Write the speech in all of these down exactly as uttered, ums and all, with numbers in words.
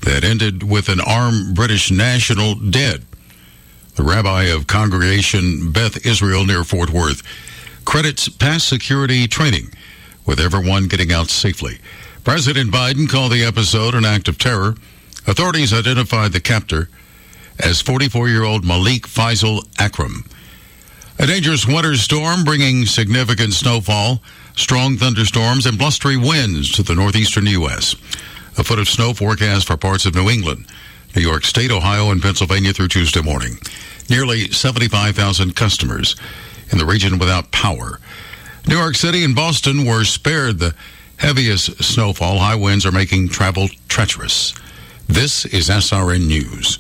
that ended with an armed British national dead. The rabbi of Congregation Beth Israel near Fort Worth credits past security training with everyone getting out safely. President Biden called the episode an act of terror. Authorities identified the captor as forty-four-year-old Malik Faisal Akram. A dangerous winter storm bringing significant snowfall, strong thunderstorms, and blustery winds to the northeastern U S. A foot of snow forecast for parts of New England, New York State, Ohio, and Pennsylvania through Tuesday morning. Nearly seventy-five thousand customers in the region without power. New York City and Boston were spared the heaviest snowfall. High winds are making travel treacherous. This is S R N News.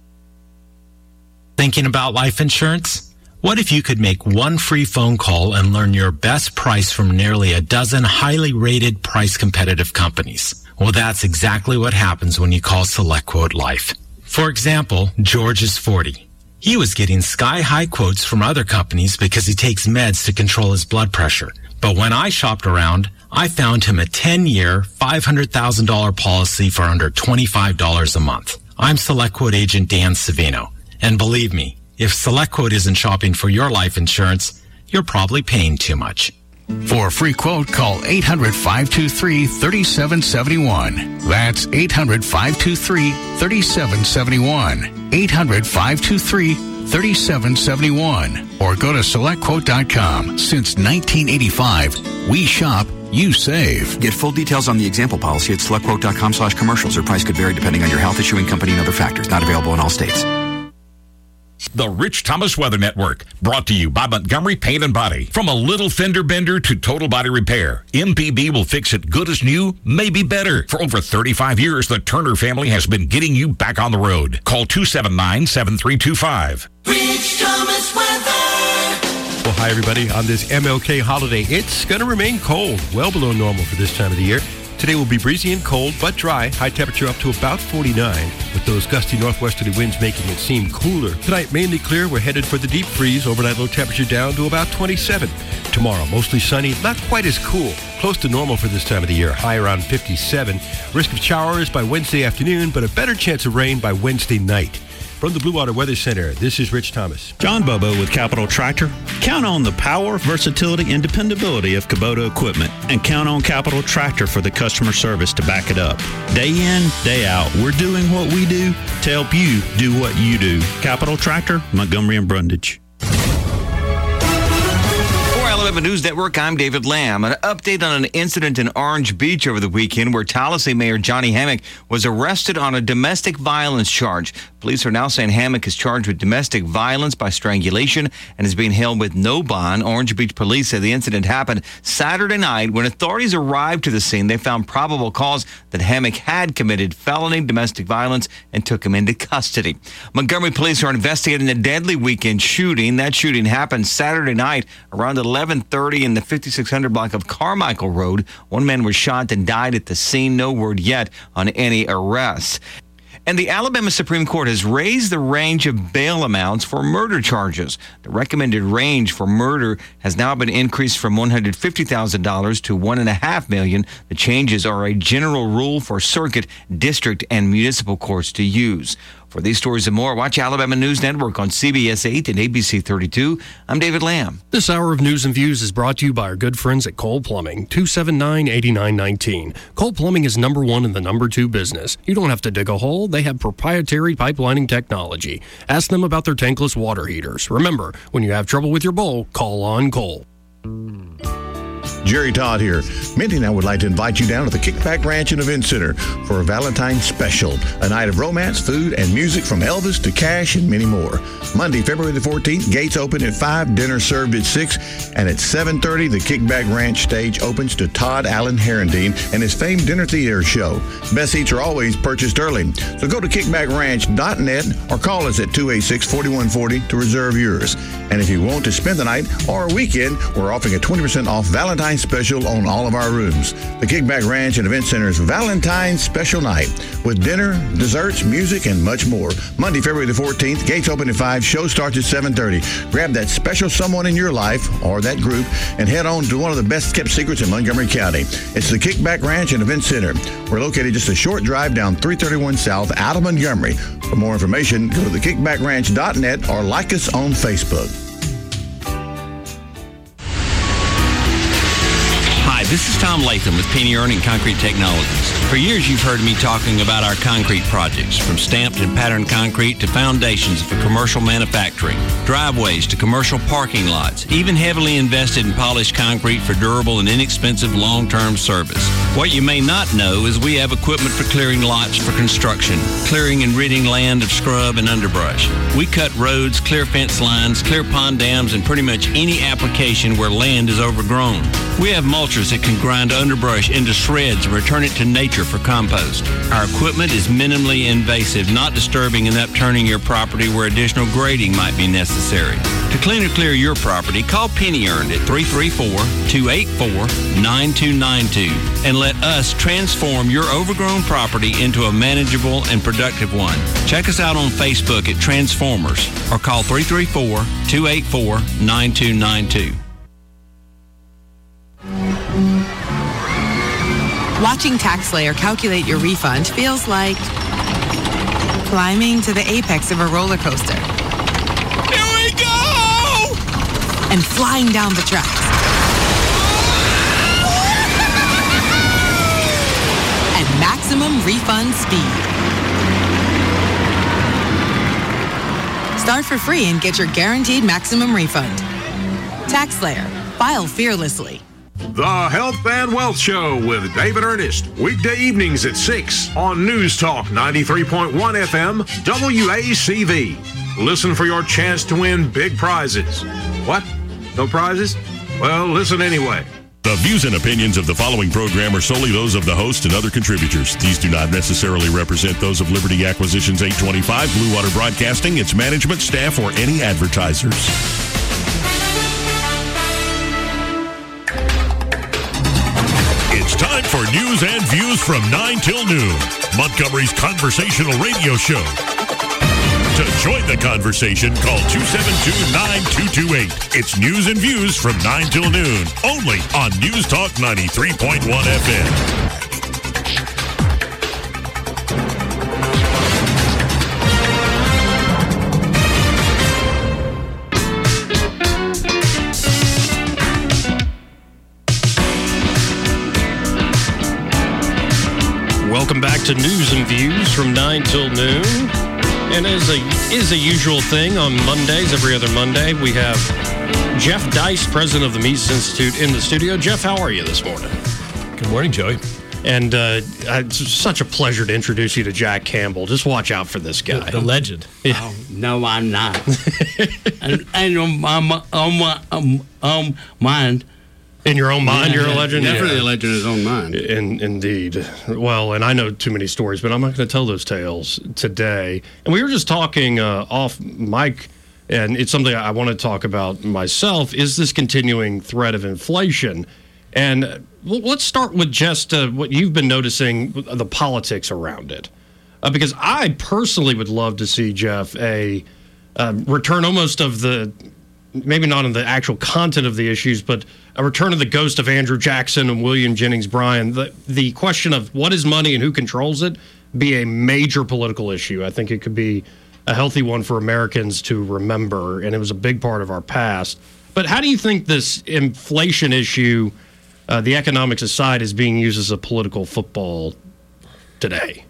Thinking about life insurance? What if you could make one free phone call and learn your best price from nearly a dozen highly rated, price-competitive companies? Well, that's exactly what happens when you call SelectQuote Life. For example, George is forty. He was getting sky-high quotes from other companies because he takes meds to control his blood pressure. But when I shopped around, I found him a ten-year, five hundred thousand dollars policy for under twenty-five dollars a month. I'm SelectQuote agent Dan Savino. And believe me, if SelectQuote isn't shopping for your life insurance, you're probably paying too much. For a free quote, call eight hundred, five two three, three seven seven one. That's eight hundred, five two three, three seven seven one. eight hundred, five two three, three seven seven one. Or go to select quote dot com. Since nineteen eighty-five, we shop, you save. Get full details on the example policy at select quote dot com slash commercials. Or price could vary depending on your health, issuing company, and other factors. Not available in all states. The Rich Thomas Weather Network, brought to you by Montgomery Paint and Body. From a little fender bender to total body repair, M P B will fix it good as new, maybe better. For over thirty-five years, the Turner family has been getting you back on the road. Call two seven nine, seven three two five. Rich Thomas Weather. Well, hi, everybody. On this M L K holiday, it's going to remain cold, well below normal for this time of the year. Today will be breezy and cold, but dry. High temperature up to about forty-nine, with those gusty northwesterly winds making it seem cooler. Tonight, mainly clear. We're headed for the deep freeze. Overnight low temperature down to about twenty-seven. Tomorrow, mostly sunny, not quite as cool. Close to normal for this time of the year. High around fifty-seven. Risk of showers by Wednesday afternoon, but a better chance of rain by Wednesday night. From the Blue Water Weather Center, this is Rich Thomas. John Bobo with Capital Tractor. Count on the power, versatility, and dependability of Kubota equipment, and count on Capital Tractor for the customer service to back it up. Day in, day out, we're doing what we do to help you do what you do. Capital Tractor, Montgomery and Brundage. Alabama News Network, I'm David Lamb. An update on an incident in Orange Beach over the weekend where Tallahassee Mayor Johnny Hammock was arrested on a domestic violence charge. Police are now saying Hammock is charged with domestic violence by strangulation and is being held with no bond. Orange Beach police say the incident happened Saturday night. When authorities arrived to the scene, they found probable cause that Hammock had committed felony domestic violence and took him into custody. Montgomery police are investigating a deadly weekend shooting. That shooting happened Saturday night around eleven thirty in the fifty-six hundred block of Carmichael Road. One man was shot and died at the scene. No word yet on any arrests. And the Alabama Supreme Court has raised the range of bail amounts for murder charges. The recommended range for murder has now been increased from one hundred fifty thousand dollars to one point five million dollars. The changes are a general rule for circuit, district, and municipal courts to use. For these stories and more, watch Alabama News Network on C B S eight and A B C thirty-two. I'm David Lamb. This hour of News and Views is brought to you by our good friends at Cole Plumbing, two seven nine, eight nine one nine. Cole Plumbing is number one in the number two business. You don't have to dig a hole. They have proprietary pipelining technology. Ask them about their tankless water heaters. Remember, when you have trouble with your bowl, call on Cole. Jerry Todd here. Minty and I would like to invite you down to the Kickback Ranch and Event Center for a Valentine's special. A night of romance, food, and music from Elvis to Cash and many more. Monday, February the fourteenth, gates open at five, dinner served at six, and at seven thirty, the Kickback Ranch stage opens to Todd Allen Herendine and his famed dinner theater show. Best seats are always purchased early. So go to kickback ranch dot net or call us at two eight six, four one four zero to reserve yours. And if you want to spend the night or a weekend, we're offering a twenty percent off Valentine's Valentine's special on all of our rooms. The Kickback Ranch and Event Center's Valentine's Special Night with dinner, desserts, music, and much more. Monday, February the fourteenth, gates open at five, show starts at seven thirty. Grab that special someone in your life or that group and head on to one of the best kept secrets in Montgomery County. It's the Kickback Ranch and Event Center. We're located just a short drive down three thirty-one South out of Montgomery. For more information, go to the kickback ranch dot net or like us on Facebook. Hi, this is Tom Latham with Penny Earning Concrete Technologies. For years, you've heard me talking about our concrete projects, from stamped and patterned concrete to foundations for commercial manufacturing, driveways to commercial parking lots, even heavily invested in polished concrete for durable and inexpensive long-term service. What you may not know is we have equipment for clearing lots for construction, clearing and ridding land of scrub and underbrush. We cut roads, clear fence lines, clear pond dams, and pretty much any application where land is overgrown. We have mulchers that can grind underbrush into shreds and return it to nature for compost. Our equipment is minimally invasive, not disturbing and upturning your property where additional grading might be necessary. To clean or clear your property, call Penny Earned at three three four, two eight four, nine two nine two and let us transform your overgrown property into a manageable and productive one. Check us out on Facebook at Transformers or call three three four, two eight four, nine two nine two. Watching TaxSlayer calculate your refund feels like climbing to the apex of a roller coaster. Here we go! And flying down the tracks. At maximum refund speed. Start for free and get your guaranteed maximum refund. TaxSlayer. File fearlessly. The Health and Wealth Show with David Ernest. Weekday evenings at six on News Talk ninety-three point one F M W A C V. Listen for your chance to win big prizes. What? No prizes? Well, listen anyway. The views and opinions of the following program are solely those of the host and other contributors. These do not necessarily represent those of Liberty Acquisitions eight twenty-five, Blue Water Broadcasting, its management, staff, or any advertisers. It's time for news and views from nine till noon, Montgomery's conversational radio show. To join the conversation, call two seven two, nine two two eight. It's news and views from nine till noon, only on News Talk ninety-three point one F M. Welcome back to News and Views from nine till noon. And as a, is a usual thing on Mondays, every other Monday, we have Jeff Dice, president of the Mises Institute, in the studio. Jeff, how are you this morning? Good morning, Joey. And uh, it's such a pleasure to introduce you to Jack Campbell. Just watch out for this guy. The, the legend. Yeah. Oh, no, I'm not. and and on my, on my um, um, mind. In your own mind, yeah, you're a legend? Definitely yeah. a legend in his own mind. In, indeed. Well, and I know too many stories, but I'm not going to tell those tales today. And we were just talking uh, off mic, and it's something I want to talk about myself, is this continuing threat of inflation. And uh, let's start with just uh, what you've been noticing, the politics around it. Uh, because I personally would love to see, Jeff, a uh, return almost of the, maybe not in the actual content of the issues, but a return of the ghost of Andrew Jackson and William Jennings Bryan. The, the question of what is money and who controls it be a major political issue. I think it could be a healthy one for Americans to remember, and it was a big part of our past. But how do you think this inflation issue, uh, the economics aside, is being used as a political football today?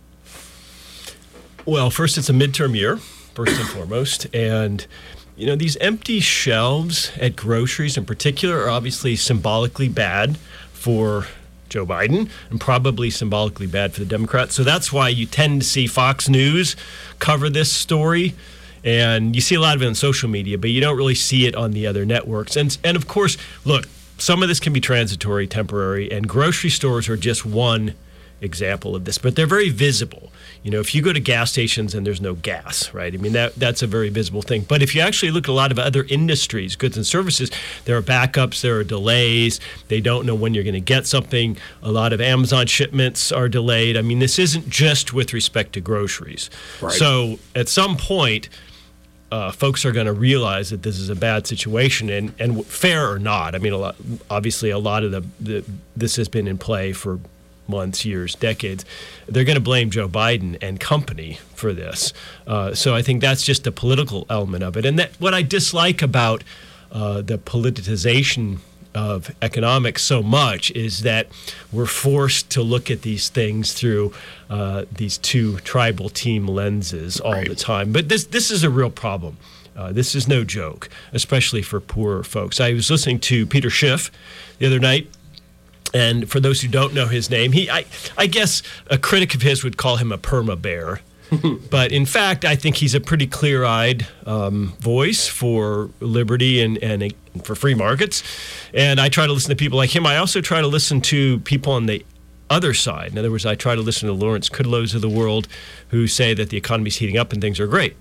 Well, first, it's a midterm year, first and foremost, and you know, these empty shelves at groceries in particular are obviously symbolically bad for Joe Biden and probably symbolically bad for the Democrats. So that's why you tend to see Fox News cover this story. And you see a lot of it on social media, but you don't really see it on the other networks. And, and of course, look, some of this can be transitory, temporary, and grocery stores are just one example of this, but they're very visible. You know, if you go to gas stations and there's no gas, right? I mean, that that's a very visible thing. But if you actually look at a lot of other industries, goods and services, there are backups, there are delays. They don't know when you're going to get something. A lot of Amazon shipments are delayed. I mean, this isn't just with respect to groceries. Right. So at some point, uh, folks are going to realize that this is a bad situation, and, and fair or not. I mean, a lot, obviously, a lot of the, the this has been in play for months, years, decades. They're going to blame Joe Biden and company for this. Uh, so I think that's just the political element of it. And that what I dislike about uh, the politicization of economics so much is that we're forced to look at these things through uh, these two tribal team lenses all right. the time. But this this is a real problem. Uh, this is no joke, especially for poorer folks. I was listening to Peter Schiff the other night. And for those who don't know his name, he I, I guess a critic of his would call him a perma bear. But in fact, I think he's a pretty clear-eyed um, voice for liberty and, and for free markets. And I try to listen to people like him. I also try to listen to people on the other side. In other words, I try to listen to Lawrence Kudlow's of the world who say that the economy's heating up and things are great.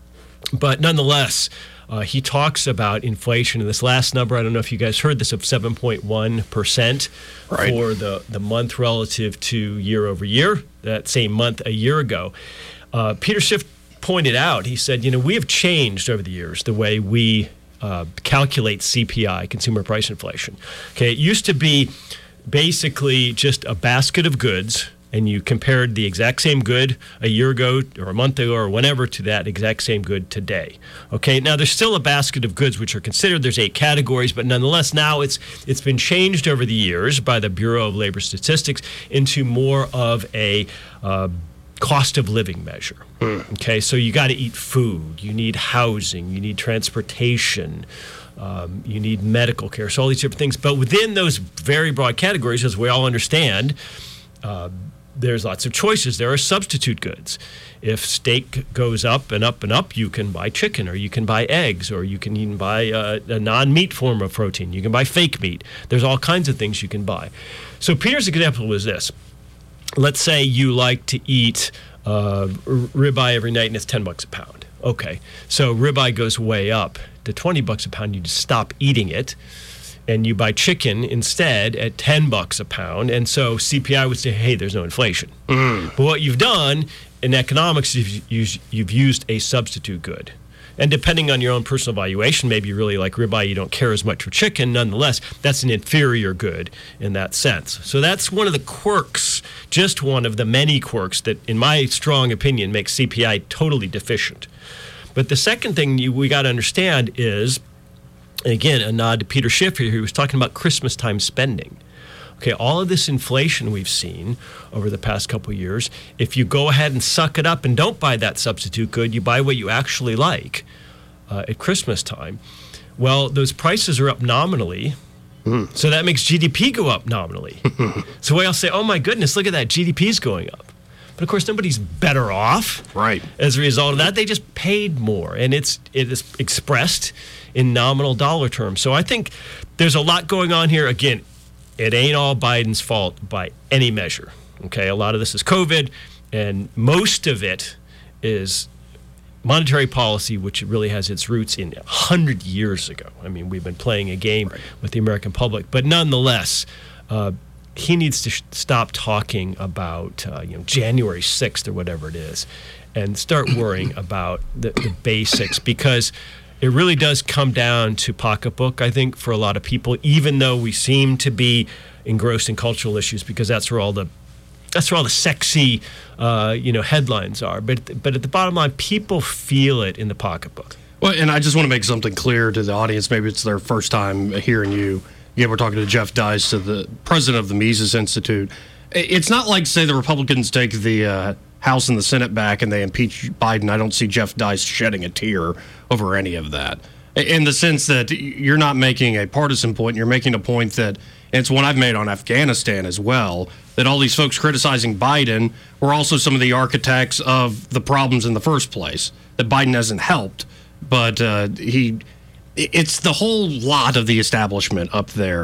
But nonetheless, uh, he talks about inflation. And this last number, I don't know if you guys heard this, of seven point one percent right. for the, the month relative to year over year, that same month a year ago. Uh, Peter Schiff pointed out, he said, you know, we have changed over the years the way we uh, calculate C P I, consumer price inflation. Okay, it used to be basically just a basket of goods, and you compared the exact same good a year ago or a month ago or whenever to that exact same good today. Okay, now there's still a basket of goods which are considered. There's eight categories, but nonetheless now it's it's been changed over the years by the Bureau of Labor Statistics into more of a uh, cost of living measure. Mm. Okay, so you got to eat food, you need housing, you need transportation, um, you need medical care, so all these different things. But within those very broad categories, as we all understand, uh, there's lots of choices. There are substitute goods. If steak goes up and up and up, you can buy chicken, or you can buy eggs, or you can even buy a, a non-meat form of protein. You can buy fake meat. There's all kinds of things you can buy. So Peter's example was this. Let's say you like to eat uh, ribeye every night, and it's ten bucks a pound. Okay, so ribeye goes way up to twenty bucks a pound. You just stop eating it, and you buy chicken instead at ten bucks a pound. And so C P I would say, hey, there's no inflation. Mm. But what you've done in economics is you've used, you've used a substitute good. And depending on your own personal valuation, maybe you really like ribeye, you don't care as much for chicken. Nonetheless, that's an inferior good in that sense. So that's one of the quirks, just one of the many quirks that, in my strong opinion, makes C P I totally deficient. But the second thing you, we got to understand is, again, a nod to Peter Schiff here, who was talking about Christmas time spending. Okay, all of this inflation we've seen over the past couple of years, if you go ahead and suck it up and don't buy that substitute good, you buy what you actually like uh, at Christmas time, well, those prices are up nominally, mm. so that makes G D P go up nominally. So we all say, oh my goodness, look at that, G D P's going up. But of course, nobody's better off right. as a result of that. They just paid more, and it's it is expressed in nominal dollar terms. So I think there's a lot going on here. Again, it ain't all Biden's fault by any measure. Okay, a lot of this is COVID, and most of it is monetary policy, which really has its roots in one hundred years ago. I mean, we've been playing a game right. with the American public. But nonetheless, uh, he needs to sh- stop talking about uh, you know January sixth or whatever it is, and start worrying about the, the basics, because it really does come down to pocketbook, I think, for a lot of people, even though we seem to be engrossed in cultural issues, because that's where all the that's where all the sexy uh, you know headlines are. But but at the bottom line, people feel it in the pocketbook. Well, and I just want to make something clear to the audience. Maybe it's their first time hearing you. Again, we're talking to Jeff Deist, the president of the Mises Institute. It's not like, say, the Republicans take the uh, House and the Senate back and they impeach Biden. I don't see Jeff Deist shedding a tear over any of that, in the sense that you're not making a partisan point. You're making a point that, and it's one I've made on Afghanistan as well, that all these folks criticizing Biden were also some of the architects of the problems in the first place, that Biden hasn't helped, but uh, he... It's the whole lot of the establishment up there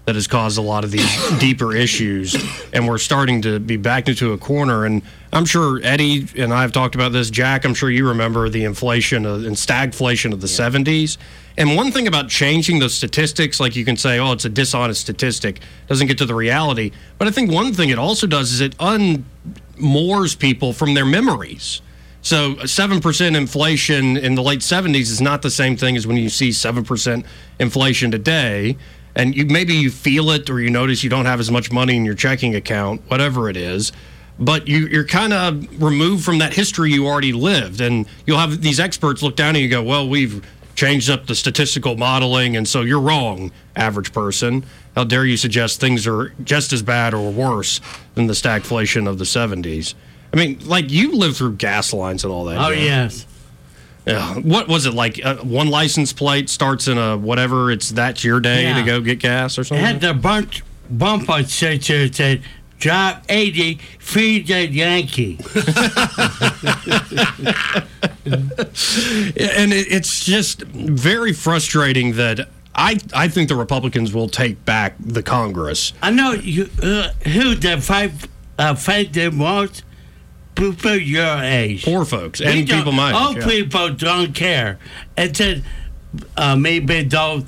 that has caused a lot of these deeper issues, and we're starting to be backed into a corner. And I'm sure Eddie and I have talked about this. Jack, I'm sure you remember the inflation of, and stagflation of the yeah. seventies. And one thing about changing those statistics, like you can say, oh, it's a dishonest statistic, doesn't get to the reality. But I think one thing it also does is it unmoors people from their memories. So seven percent inflation in the late seventies is not the same thing as when you see seven percent inflation today. And you maybe you feel it, or you notice you don't have as much money in your checking account, whatever it is. But you, you're kind of removed from that history you already lived. And you'll have these experts look down and you go, well, we've changed up the statistical modeling, and so you're wrong, average person. How dare you suggest things are just as bad or worse than the stagflation of the seventies? I mean, like, you lived through gas lines and all that. Oh, yeah. yes. Yeah. What was it, like uh, one license plate starts in a whatever, it's that's your day yeah. to go get gas or something? It had the bunch, bumper sticker that said, drop eighty, feed the Yankee. And it, it's just very frustrating that I, I think the Republicans will take back the Congress. I know you, uh, who the fight, uh, fight the most? People your age. Poor folks and people my age. Old yeah. people don't care. It said uh, maybe don't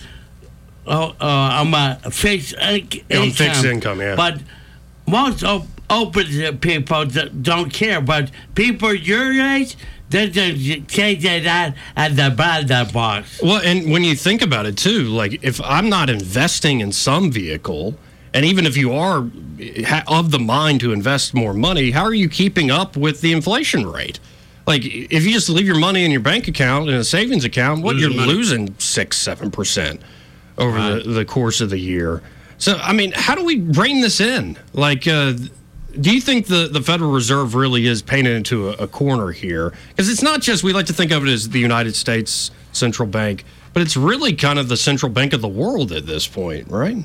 uh, uh, on my fixed income. On fixed income, yeah. But most op- open people don't care. But people your age, they just take it out at the ballot box. Well, and when you think about it, too, like, if I'm not investing in some vehicle, and even if you are of the mind to invest more money, how are you keeping up with the inflation rate? Like, if you just leave your money in your bank account, in a savings account, what, losing you're money. losing six, seven percent over right. the, the course of the year. So, I mean, how do we rein this in? Like, uh, do you think the, the Federal Reserve really is painted into a, a corner here? Because it's not just, we like to think of it as the United States Central Bank, but it's really kind of the central bank of the world at this point, right?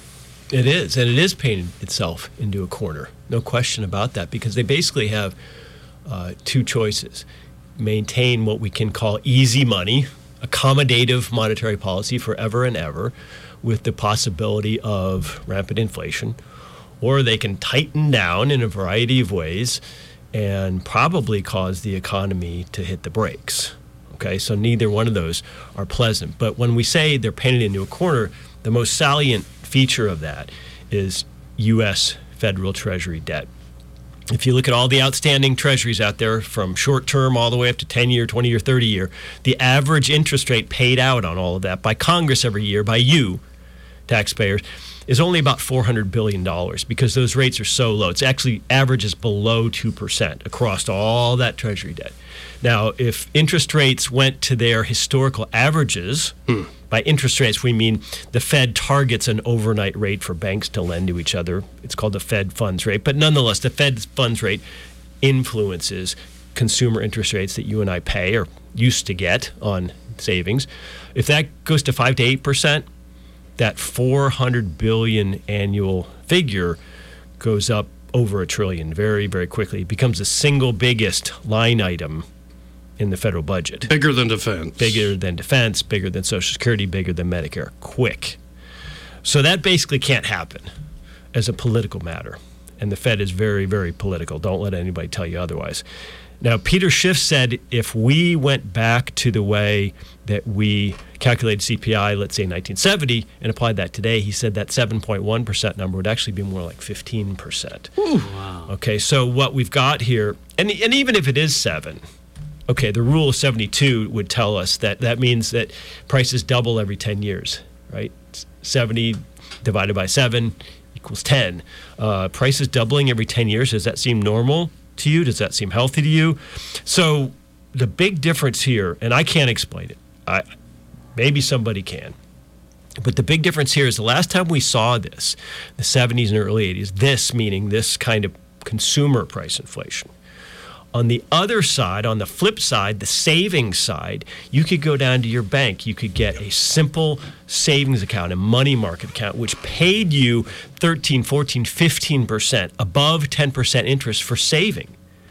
It is, and it is painted itself into a corner. No question about that, because they basically have uh, two choices. Maintain what we can call easy money, accommodative monetary policy forever and ever, with the possibility of rampant inflation, or they can tighten down in a variety of ways and probably cause the economy to hit the brakes. Okay, so neither one of those are pleasant. But when we say they're painted into a corner, the most salient feature of that is U S federal Treasury debt. If you look at all the outstanding treasuries out there, from short-term all the way up to ten-year, twenty-year, thirty-year, the average interest rate paid out on all of that by Congress every year, by you, taxpayers, is only about four hundred billion dollars, because those rates are so low. It's actually averages below two percent across all that Treasury debt. Now, if interest rates went to their historical averages, hmm. by interest rates we mean the Fed targets an overnight rate for banks to lend to each other. It's called the Fed funds rate. But nonetheless, the Fed funds rate influences consumer interest rates that you and I pay or used to get on savings. If that goes to five to eight percent, that four hundred billion dollars annual figure goes up over a trillion very, very quickly. It becomes the single biggest line item in the federal budget. Bigger than defense. Bigger than defense, bigger than Social Security, bigger than Medicare. Quick. So that basically can't happen as a political matter. And the Fed is very, very political. Don't let anybody tell you otherwise. Now, Peter Schiff said if we went back to the way that we calculated C P I, let's say nineteen seventy, and applied that today, he said that seven point one percent number would actually be more like fifteen percent. Ooh. Wow. Okay, so what we've got here, and, and even if it is seven, okay, the rule of seventy-two would tell us that that means that prices double every ten years, right? seventy divided by seven equals ten. Uh, prices doubling every ten years, does that seem normal to you? Does that seem healthy to you? So the big difference here, and I can't explain it. I, maybe somebody can. But the big difference here is the last time we saw this, the seventies and early eighties, this meaning this kind of consumer price inflation. On the other side, on the flip side, the savings side, you could go down to your bank. You could get a simple savings account, a money market account, which paid you thirteen, fourteen, fifteen percent, above ten percent interest for saving.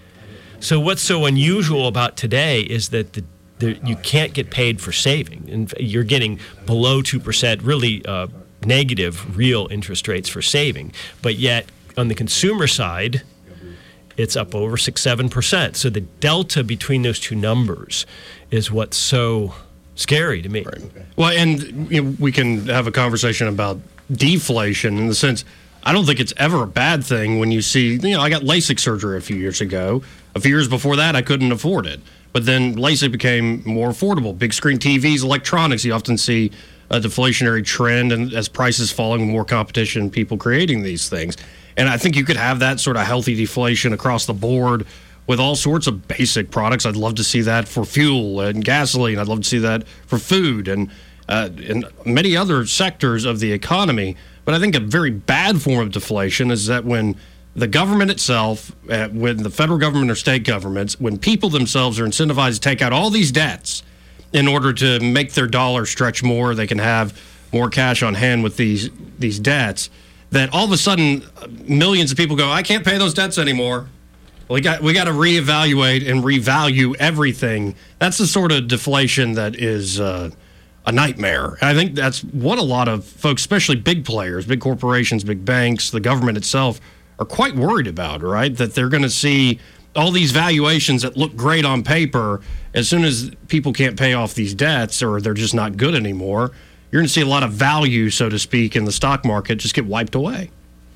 So what's so unusual about today is that the, the, you can't get paid for saving. And you're getting below two percent, really uh, negative real interest rates for saving. But yet, on the consumer side, it's up over six, seven percent. So the delta between those two numbers is what's so scary to me. Right. Well, and you know, we can have a conversation about deflation in the sense, I don't think it's ever a bad thing when you see, you know, I got LASIK surgery a few years ago. A few years before that, I couldn't afford it. But then LASIK became more affordable. Big screen T Vs, electronics, you often see a deflationary trend, and as prices falling, more competition, people creating these things. And I think you could have that sort of healthy deflation across the board with all sorts of basic products. I'd love to see that for fuel and gasoline. I'd love to see that for food and uh, and many other sectors of the economy. But I think a very bad form of deflation is that when the government itself, uh, when the federal government or state governments, when people themselves are incentivized to take out all these debts in order to make their dollar stretch more, they can have more cash on hand with these these debts, that all of a sudden millions of people go, I can't pay those debts anymore. We got we got to reevaluate and revalue everything. That's the sort of deflation that is uh, a nightmare. I think that's what a lot of folks, especially big players, big corporations, big banks, the government itself, are quite worried about, right? That they're going to see all these valuations that look great on paper. As soon as people can't pay off these debts or they're just not good anymore, you're going to see a lot of value, so to speak, in the stock market just get wiped away.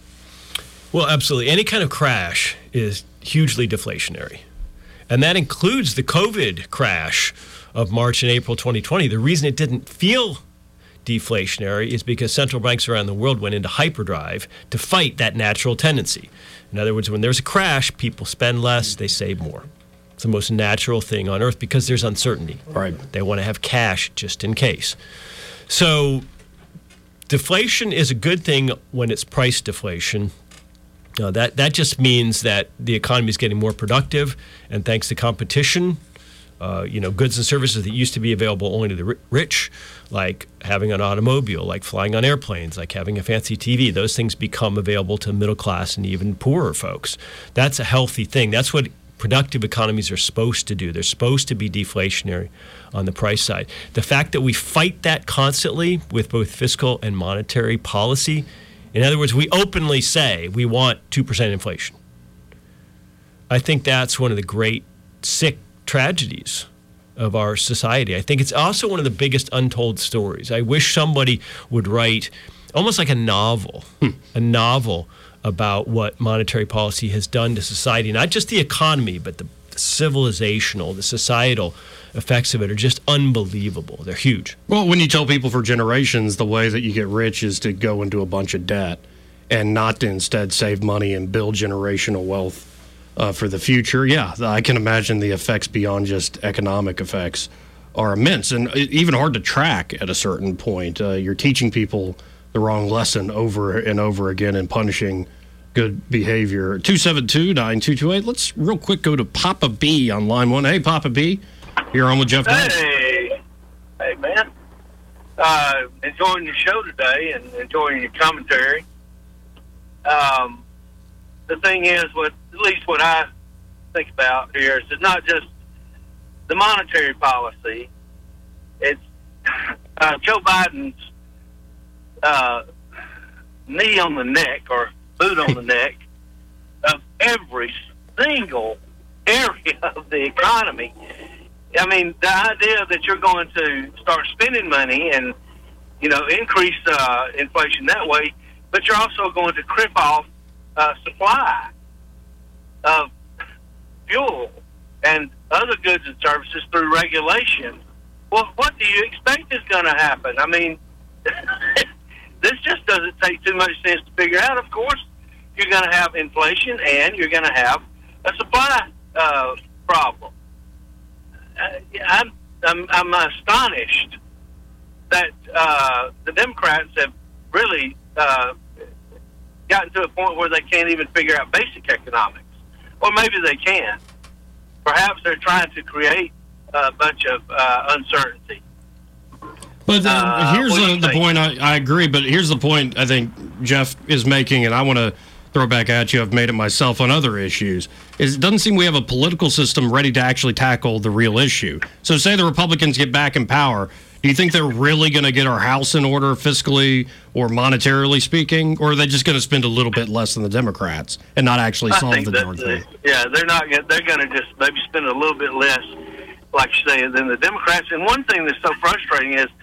Well, absolutely. Any kind of crash is hugely deflationary. And that includes the COVID crash of March and April twenty twenty. The reason it didn't feel deflationary is because central banks around the world went into hyperdrive to fight that natural tendency. In other words, when there's a crash, people spend less, they save more. It's the most natural thing on earth because there's uncertainty. Right. They want to have cash just in case. So deflation is a good thing when it's price deflation. Uh, that, that just means that the economy is getting more productive, and thanks to competition, uh, you know, goods and services that used to be available only to the rich, like having an automobile, like flying on airplanes, like having a fancy T V, those things become available to middle class and even poorer folks. That's a healthy thing. That's what productive economies are supposed to do. They're supposed to be deflationary on the price side. The fact that we fight that constantly with both fiscal and monetary policy, in other words, we openly say we want two percent inflation. I think that's one of the great sick tragedies of our society. I think it's also one of the biggest untold stories. I wish somebody would write almost like a novel, hmm. a novel about what monetary policy has done to society, not just the economy, but the, the civilizational, the societal effects of it are just unbelievable. They're huge. Well, when you tell people for generations the way that you get rich is to go into a bunch of debt and not to instead save money and build generational wealth uh, for the future, yeah, I can imagine the effects beyond just economic effects are immense and even hard to track at a certain point. Uh, you're teaching people the wrong lesson over and over again and punishing good behavior. two seven two, nine two two eight. Let's real quick go to Papa B on line one. Hey, Papa B. You're on with Jeff Knight. Hey. Hey, man. Uh, enjoying your show today and enjoying your commentary. Um, the thing is, what at least what I think about here is it's not just the monetary policy. It's uh, Joe Biden's uh, knee on the neck or boot on the neck of every single area of the economy. I mean, the idea that you're going to start spending money and, you know, increase uh, inflation that way, but you're also going to crip off uh, supply of fuel and other goods and services through regulation. Well, what do you expect is going to happen? I mean, this just doesn't take too much sense to figure out. Of course, you're going to have inflation and you're going to have a supply uh, problem. Uh, I'm, I'm I'm astonished that uh, the Democrats have really uh, gotten to a point where they can't even figure out basic economics. Or maybe they can. Perhaps they're trying to create a bunch of uh, uncertainty. But uh, Uh, here's what do the, you the think? point. I, I agree, but here's the point I think Jeff is making, and I want to throw back at you. I've made it myself on other issues. Is it doesn't seem we have a political system ready to actually tackle the real issue. So say the Republicans get back in power. Do you think they're really going to get our house in order fiscally or monetarily speaking, or are they just going to spend a little bit less than the Democrats and not actually I solve think the that, darn thing? Yeah, they're not. Gonna, they're going to just maybe spend a little bit less, like you say, than the Democrats. And one thing that's so frustrating is,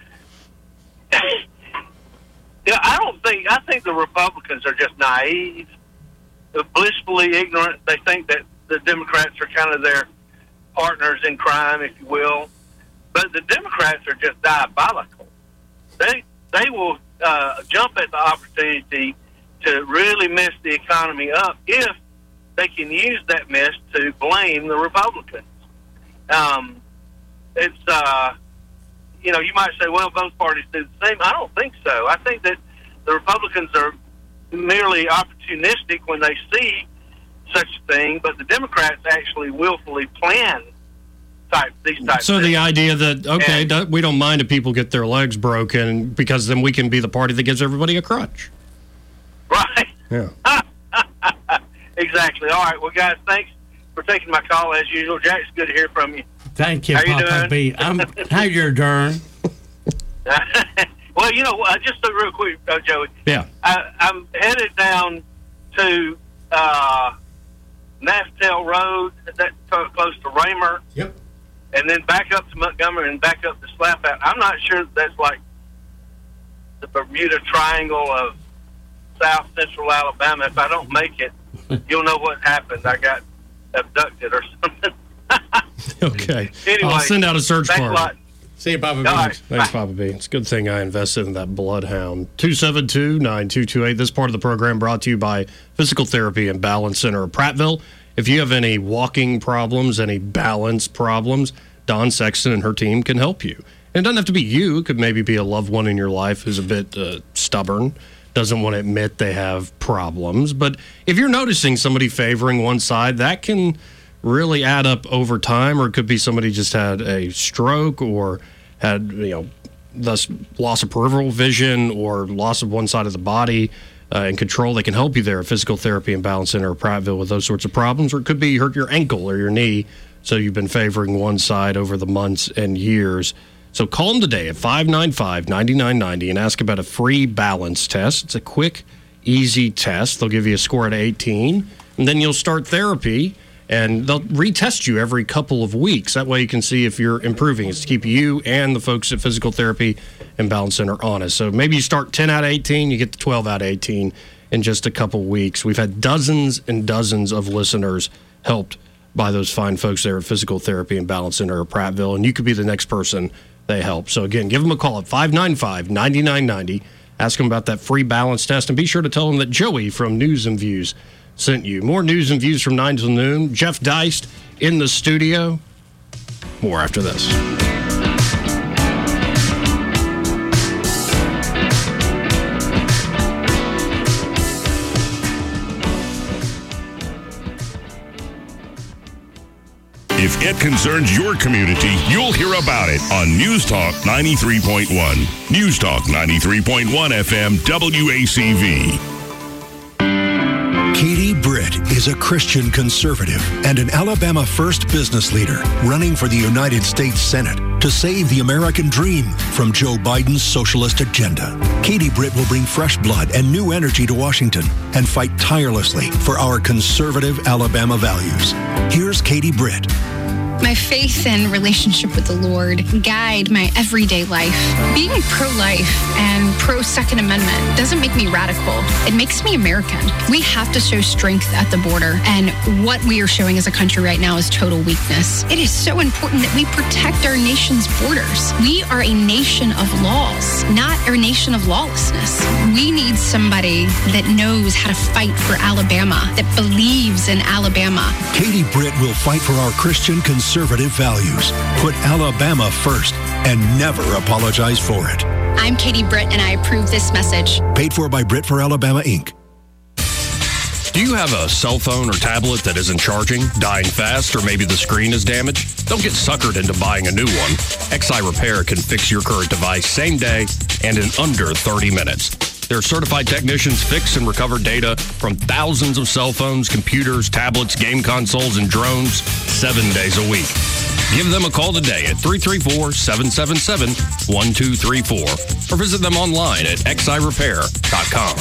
yeah, I don't think. I think the Republicans are just naive, blissfully ignorant. They think that the Democrats are kind of their partners in crime, if you will. But the Democrats are just diabolical. They they will uh, jump at the opportunity to really mess the economy up if they can use that mess to blame the Republicans. Um, it's, uh, you know, you might say, well, both parties do the same. I don't think so. I think that the Republicans are merely opportunistic when they see such a thing, but the Democrats actually willfully plan type these types So of the things. idea that, okay, And- do- we don't mind if people get their legs broken because then we can be the party that gives everybody a crutch. Right. Yeah. Exactly. All right. Well, guys, thanks for taking my call as usual. Jack, it's good to hear from you. Thank you, How you Papa doing? B. I'm, how you're doing? Well, you know, uh, just a real quick, uh, Joey. Yeah. I, I'm headed down to uh, Naftel Road, that's close to Raymer. Yep. And then back up to Montgomery and back up to Slap Out. I'm not sure if that's like the Bermuda Triangle of South Central Alabama. If I don't make it, you'll know what happened. I got abducted or something. Okay. Anyway, I'll send out a search thanks a party. lot. See you, Papa B. All right. Thanks, Papa B. It's a good thing I invested in that Bloodhound. two seven two, nine two two eight. This part of the program brought to you by Physical Therapy and Balance Center of Prattville. If you have any walking problems, any balance problems, Dawn Sexton and her team can help you. And it doesn't have to be you. It could maybe be a loved one in your life who's a bit uh, stubborn, doesn't want to admit they have problems. But if you're noticing somebody favoring one side, that can really add up over time, or it could be somebody just had a stroke or had, you know, thus loss of peripheral vision or loss of one side of the body uh, and control. They can help you there at Physical Therapy and Balance Center of Prattville with those sorts of problems. Or it could be you hurt your ankle or your knee, so you've been favoring one side over the months and years. So call them today at five nine five, nine nine nine zero and ask about a free balance test. It's a quick, easy test. They'll give you a score at eighteen, and then you'll start therapy, and they'll retest you every couple of weeks. That way you can see if you're improving. It's to keep you and the folks at Physical Therapy and Balance Center honest. So maybe you start ten out of eighteen, you get to twelve out of eighteen in just a couple weeks. We've had dozens and dozens of listeners helped by those fine folks there at Physical Therapy and Balance Center of Prattville, and you could be the next person they help. So again, give them a call at five nine five, nine nine nine zero. Ask them about that free balance test, and be sure to tell them that Joey from News and Views sent you. More news and views from nine till noon. Jeff Deist in the studio. More after this. If it concerns your community, you'll hear about it on News Talk ninety-three point one. News Talk ninety-three point one F M W A C V. Katie Britt is a Christian conservative and an Alabama First business leader running for the United States Senate to save the American dream from Joe Biden's socialist agenda. Katie Britt will bring fresh blood and new energy to Washington and fight tirelessly for our conservative Alabama values. Here's Katie Britt. My faith and relationship with the Lord guide my everyday life. Being pro-life and pro-Second Amendment doesn't make me radical. It makes me American. We have to show strength at the border, and what we are showing as a country right now is total weakness. It is so important that we protect our nation's borders. We are a nation of laws, not a nation of lawlessness. We need somebody that knows how to fight for Alabama, that believes in Alabama. Katie Britt will fight for our Christian conservative values, put Alabama first, and never apologize for it. I'm Katie Britt, and I approve this message. Paid for by Britt for Alabama, Incorporated. Do you have a cell phone or tablet that isn't charging, dying fast, or maybe the screen is damaged? Don't get suckered into buying a new one. X I Repair can fix your current device same day and in under thirty minutes. Their certified technicians fix and recover data from thousands of cell phones, computers, tablets, game consoles, and drones seven days a week. Give them a call today at three three four, seven seven seven, one two three four or visit them online at x i repair dot com.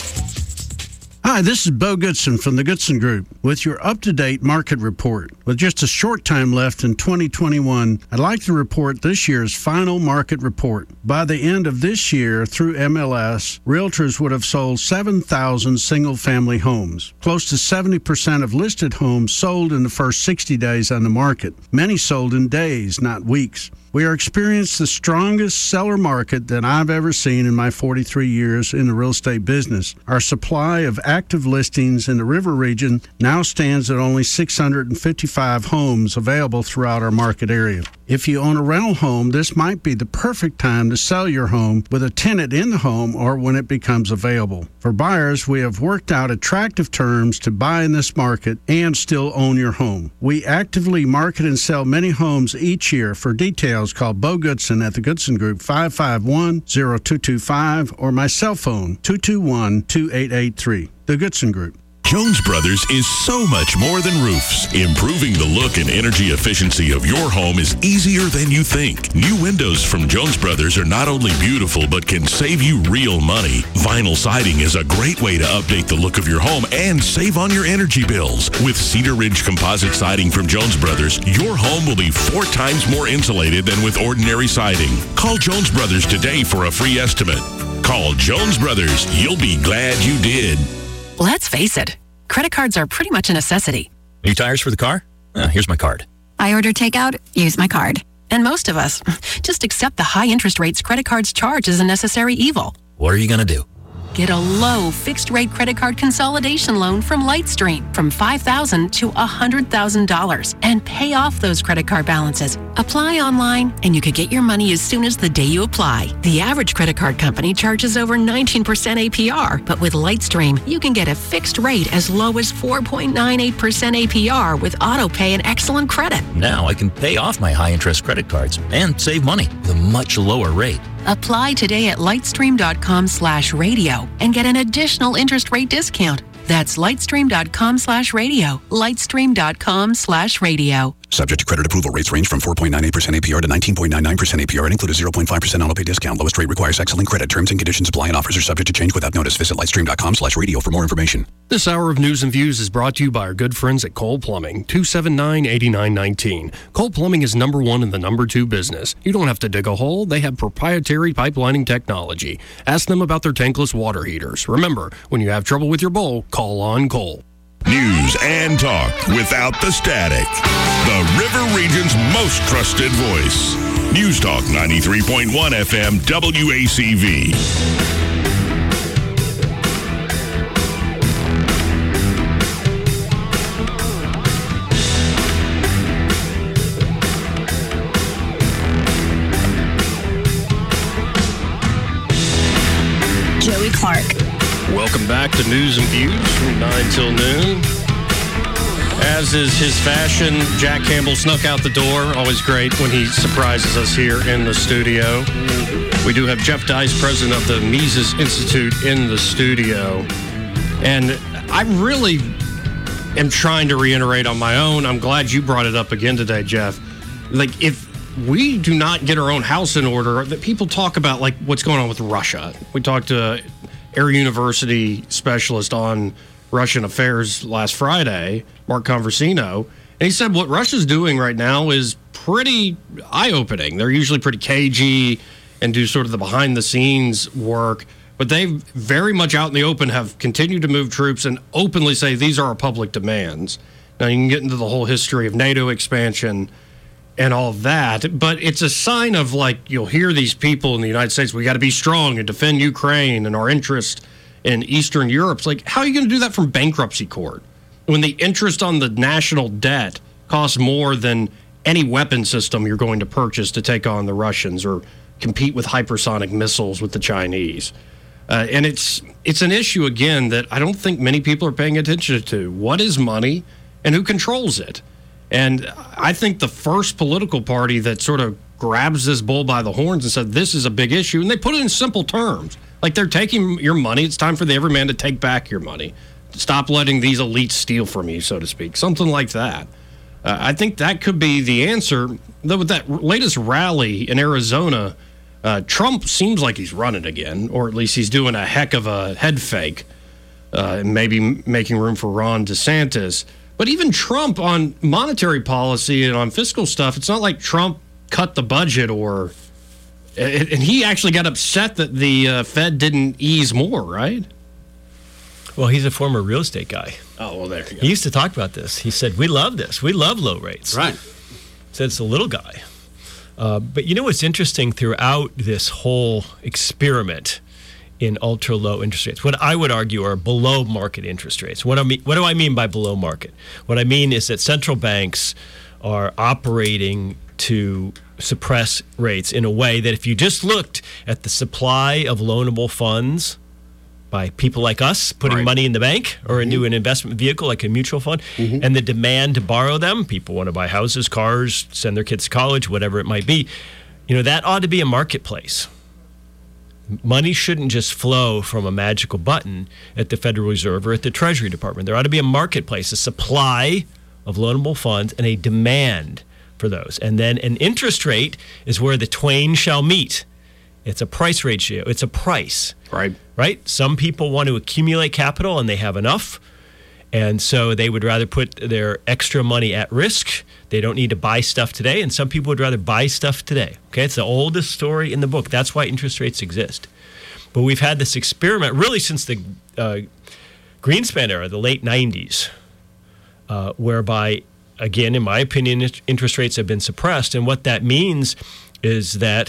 Hi, this is Bo Goodson from the Goodson Group with your up-to-date market report. With just a short time left in twenty twenty-one, I'd like to report this year's final market report. By the end of this year, through M L S, realtors would have sold seven thousand single-family homes. Close to seventy percent of listed homes sold in the first sixty days on the market. Many sold in days, not weeks. We are experiencing the strongest seller market that I've ever seen in my forty-three years in the real estate business. Our supply of active listings in the river region now stands at only six hundred fifty-five homes available throughout our market area. If you own a rental home, this might be the perfect time to sell your home with a tenant in the home or when it becomes available. For buyers, we have worked out attractive terms to buy in this market and still own your home. We actively market and sell many homes each year. For details, call Bo Goodson at the Goodson Group, five five one, zero two two five, or my cell phone, two two one, two eight eight three. The Goodson Group. Jones Brothers is so much more than roofs. Improving the look and energy efficiency of your home is easier than you think. New windows from Jones Brothers are not only beautiful, but can save you real money. Vinyl siding is a great way to update the look of your home and save on your energy bills. With Cedar Ridge composite siding from Jones Brothers, your home will be four times more insulated than with ordinary siding. Call Jones Brothers today for a free estimate. Call Jones Brothers. You'll be glad you did. Let's face it, credit cards are pretty much a necessity. New tires for the car? Oh, here's my card. I order takeout, use my card. And most of us just accept the high interest rates credit cards charge as a necessary evil. What are you going to do? Get a low fixed rate credit card consolidation loan from Lightstream from five thousand dollars to one hundred thousand dollars and pay off those credit card balances. Apply online and you could get your money as soon as the day you apply. The average credit card company charges over nineteen percent A P R, but with Lightstream, you can get a fixed rate as low as four point nine eight percent A P R with auto pay and excellent credit. Now I can pay off my high interest credit cards and save money with a much lower rate. Apply today at lightstream.com slash radio and get an additional interest rate discount. That's lightstream.com slash radio. Lightstream.com slash radio. Subject to credit approval. Rates range from four point nine eight percent A P R to nineteen point nine nine percent A P R and include a zero point five percent auto pay discount. Lowest rate requires excellent credit. Terms and conditions apply and offers are subject to change without notice. Visit lightstream.com slash radio for more information. This hour of News and Views is brought to you by our good friends at Cole Plumbing, two seven nine, eight nine one nine. Cole Plumbing is number one in the number two business. You don't have to dig a hole. They have proprietary pipelining technology. Ask them about their tankless water heaters. Remember, when you have trouble with your bowl, call on Cole. News and talk without the static. The River Region's most trusted voice. News Talk ninety-three point one F M W A C V. Joey Clark. Welcome back to News and Views from nine till noon. As is his fashion, Jack Campbell snuck out the door. Always great when he surprises us here in the studio. We do have Jeff Dice, president of the Mises Institute, in the studio. And I really am trying to reiterate on my own. I'm glad you brought it up again today, Jeff. Like, if we do not get our own house in order, that people talk about, like, what's going on with Russia. We talked to Air University specialist on Russian affairs last Friday, Mark Conversino, and he said what Russia's doing right now is pretty eye-opening. They're usually pretty cagey and do sort of the behind-the-scenes work, but they very much out in the open have continued to move troops and openly say these are our public demands. Now, you can get into the whole history of NATO expansion and all of that, but it's a sign of, like, you'll hear these people in the United States, we got to be strong and defend Ukraine and our interest in Eastern Europe. It's like, how are you going to do that from bankruptcy court when the interest on the national debt costs more than any weapon system you're going to purchase to take on the Russians or compete with hypersonic missiles with the Chinese? Uh, and it's it's an issue, again, that I don't think many people are paying attention to. What is money and who controls it? And I think the first political party that sort of grabs this bull by the horns and said, this is a big issue, and they put it in simple terms. Like, they're taking your money. It's time for the everyman to take back your money. Stop letting these elites steal from you, so to speak. Something like that. Uh, I think that could be the answer. Though with that latest rally in Arizona, uh, Trump seems like he's running again, or at least he's doing a heck of a head fake, uh, and maybe making room for Ron DeSantis. But even Trump on monetary policy and on fiscal stuff, it's not like Trump cut the budget or... And he actually got upset that the uh, Fed didn't ease more, right? Well, he's a former real estate guy. Oh, well, there you go. He used to talk about this. He said, we love this. We love low rates. Right. Said it's a little guy. Uh, but you know what's interesting throughout this whole experiment in ultra low interest rates? What I would argue are below market interest rates. What, I mean, what do I mean by below market? What I mean is that central banks are operating to suppress rates in a way that if you just looked at the supply of loanable funds by people like us putting Right. money in the bank or Mm-hmm. into an investment vehicle like a mutual fund, Mhm. and the demand to borrow them, people want to buy houses, cars, send their kids to college, whatever it might be, you know, that ought to be a marketplace. Money shouldn't just flow from a magical button at the Federal Reserve or at the Treasury Department. There ought to be a marketplace, a supply of loanable funds and a demand for those. And then an interest rate is where the twain shall meet. It's a price ratio. It's a price. Right. Right? Some people want to accumulate capital and they have enough. And so they would rather put their extra money at risk. They don't need to buy stuff today. And some people would rather buy stuff today. Okay? It's the oldest story in the book. That's why interest rates exist. But we've had this experiment really since the uh, Greenspan era, the late nineties, uh, whereby, again, in my opinion, interest rates have been suppressed. And what that means is that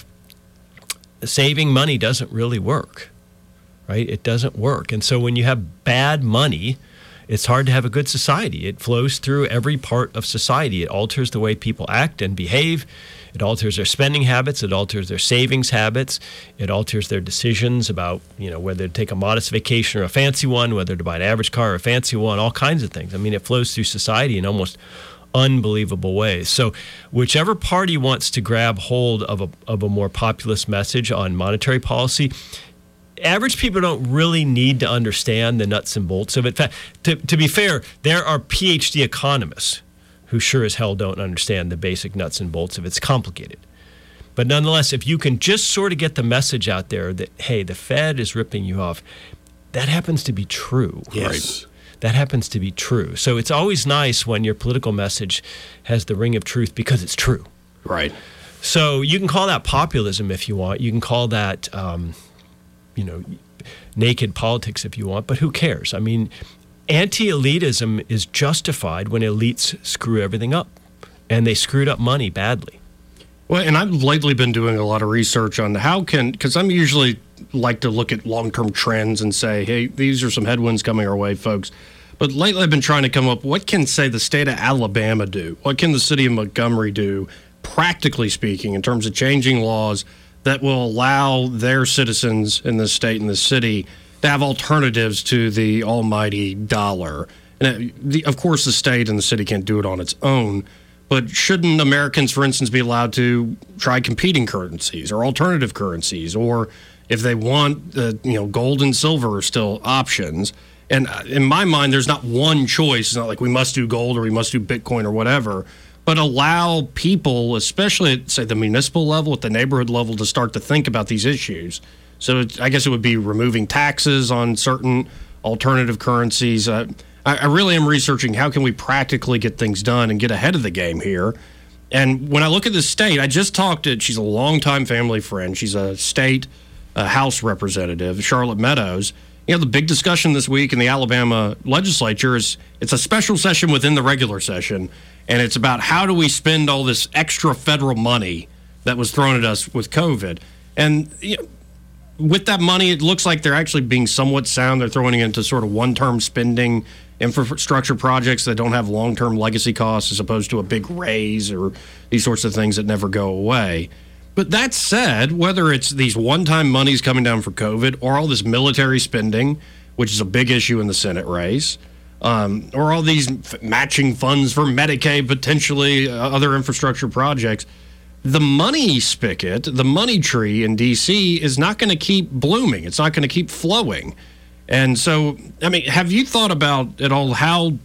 saving money doesn't really work, right? It doesn't work. And so when you have bad money, it's hard to have a good society. It flows through every part of society. It alters the way people act and behave. It alters their spending habits. It alters their savings habits. It alters their decisions about, you know, whether to take a modest vacation or a fancy one, whether to buy an average car or a fancy one, all kinds of things. I mean, it flows through society in almost unbelievable ways. So whichever party wants to grab hold of a, of a more populist message on monetary policy, average people don't really need to understand the nuts and bolts of it. To, to be fair, there are P H D economists who sure as hell don't understand the basic nuts and bolts of it. It's complicated. But nonetheless, if you can just sort of get the message out there that, hey, the Fed is ripping you off, that happens to be true. Yes. Right? That happens to be true. So it's always nice when your political message has the ring of truth because it's true. Right. So you can call that populism if you want. You can call that, um, you know, naked politics if you want. But who cares? I mean, anti-elitism is justified when elites screw everything up. And they screwed up money badly. Well, and I've lately been doing a lot of research on how can, because I'm usually like to look at long-term trends and say, hey, these are some headwinds coming our way, folks. But lately I've been trying to come up, what can, say, the state of Alabama do? What can the city of Montgomery do, practically speaking, in terms of changing laws that will allow their citizens in the state and the city to have alternatives to the almighty dollar? And the, of course, the state and the city can't do it on its own. But shouldn't Americans, for instance, be allowed to try competing currencies or alternative currencies? Or if they want, uh, you know, gold and silver are still options. And in my mind, there's not one choice. It's not like we must do gold or we must do Bitcoin or whatever. But allow people, especially at, say, the municipal level, at the neighborhood level, to start to think about these issues. So it, I guess it would be removing taxes on certain alternative currencies. Uh, I really am researching how can we practically get things done and get ahead of the game here. And when I look at the state, I just talked to, she's a longtime family friend. She's a state uh, House representative, Charlotte Meadows. You know, the big discussion this week in the Alabama legislature is it's a special session within the regular session, and it's about how do we spend all this extra federal money that was thrown at us with COVID. And you know, with that money, it looks like they're actually being somewhat sound. They're throwing it into sort of one-term spending infrastructure projects that don't have long-term legacy costs as opposed to a big raise or these sorts of things that never go away. But that said, whether it's these one-time monies coming down for COVID or all this military spending, which is a big issue in the Senate race, um, or all these f- matching funds for Medicaid, potentially uh, other infrastructure projects, the money spigot, the money tree in D C is not going to keep blooming. It's not going to keep flowing. And so, I mean, have you thought about at all how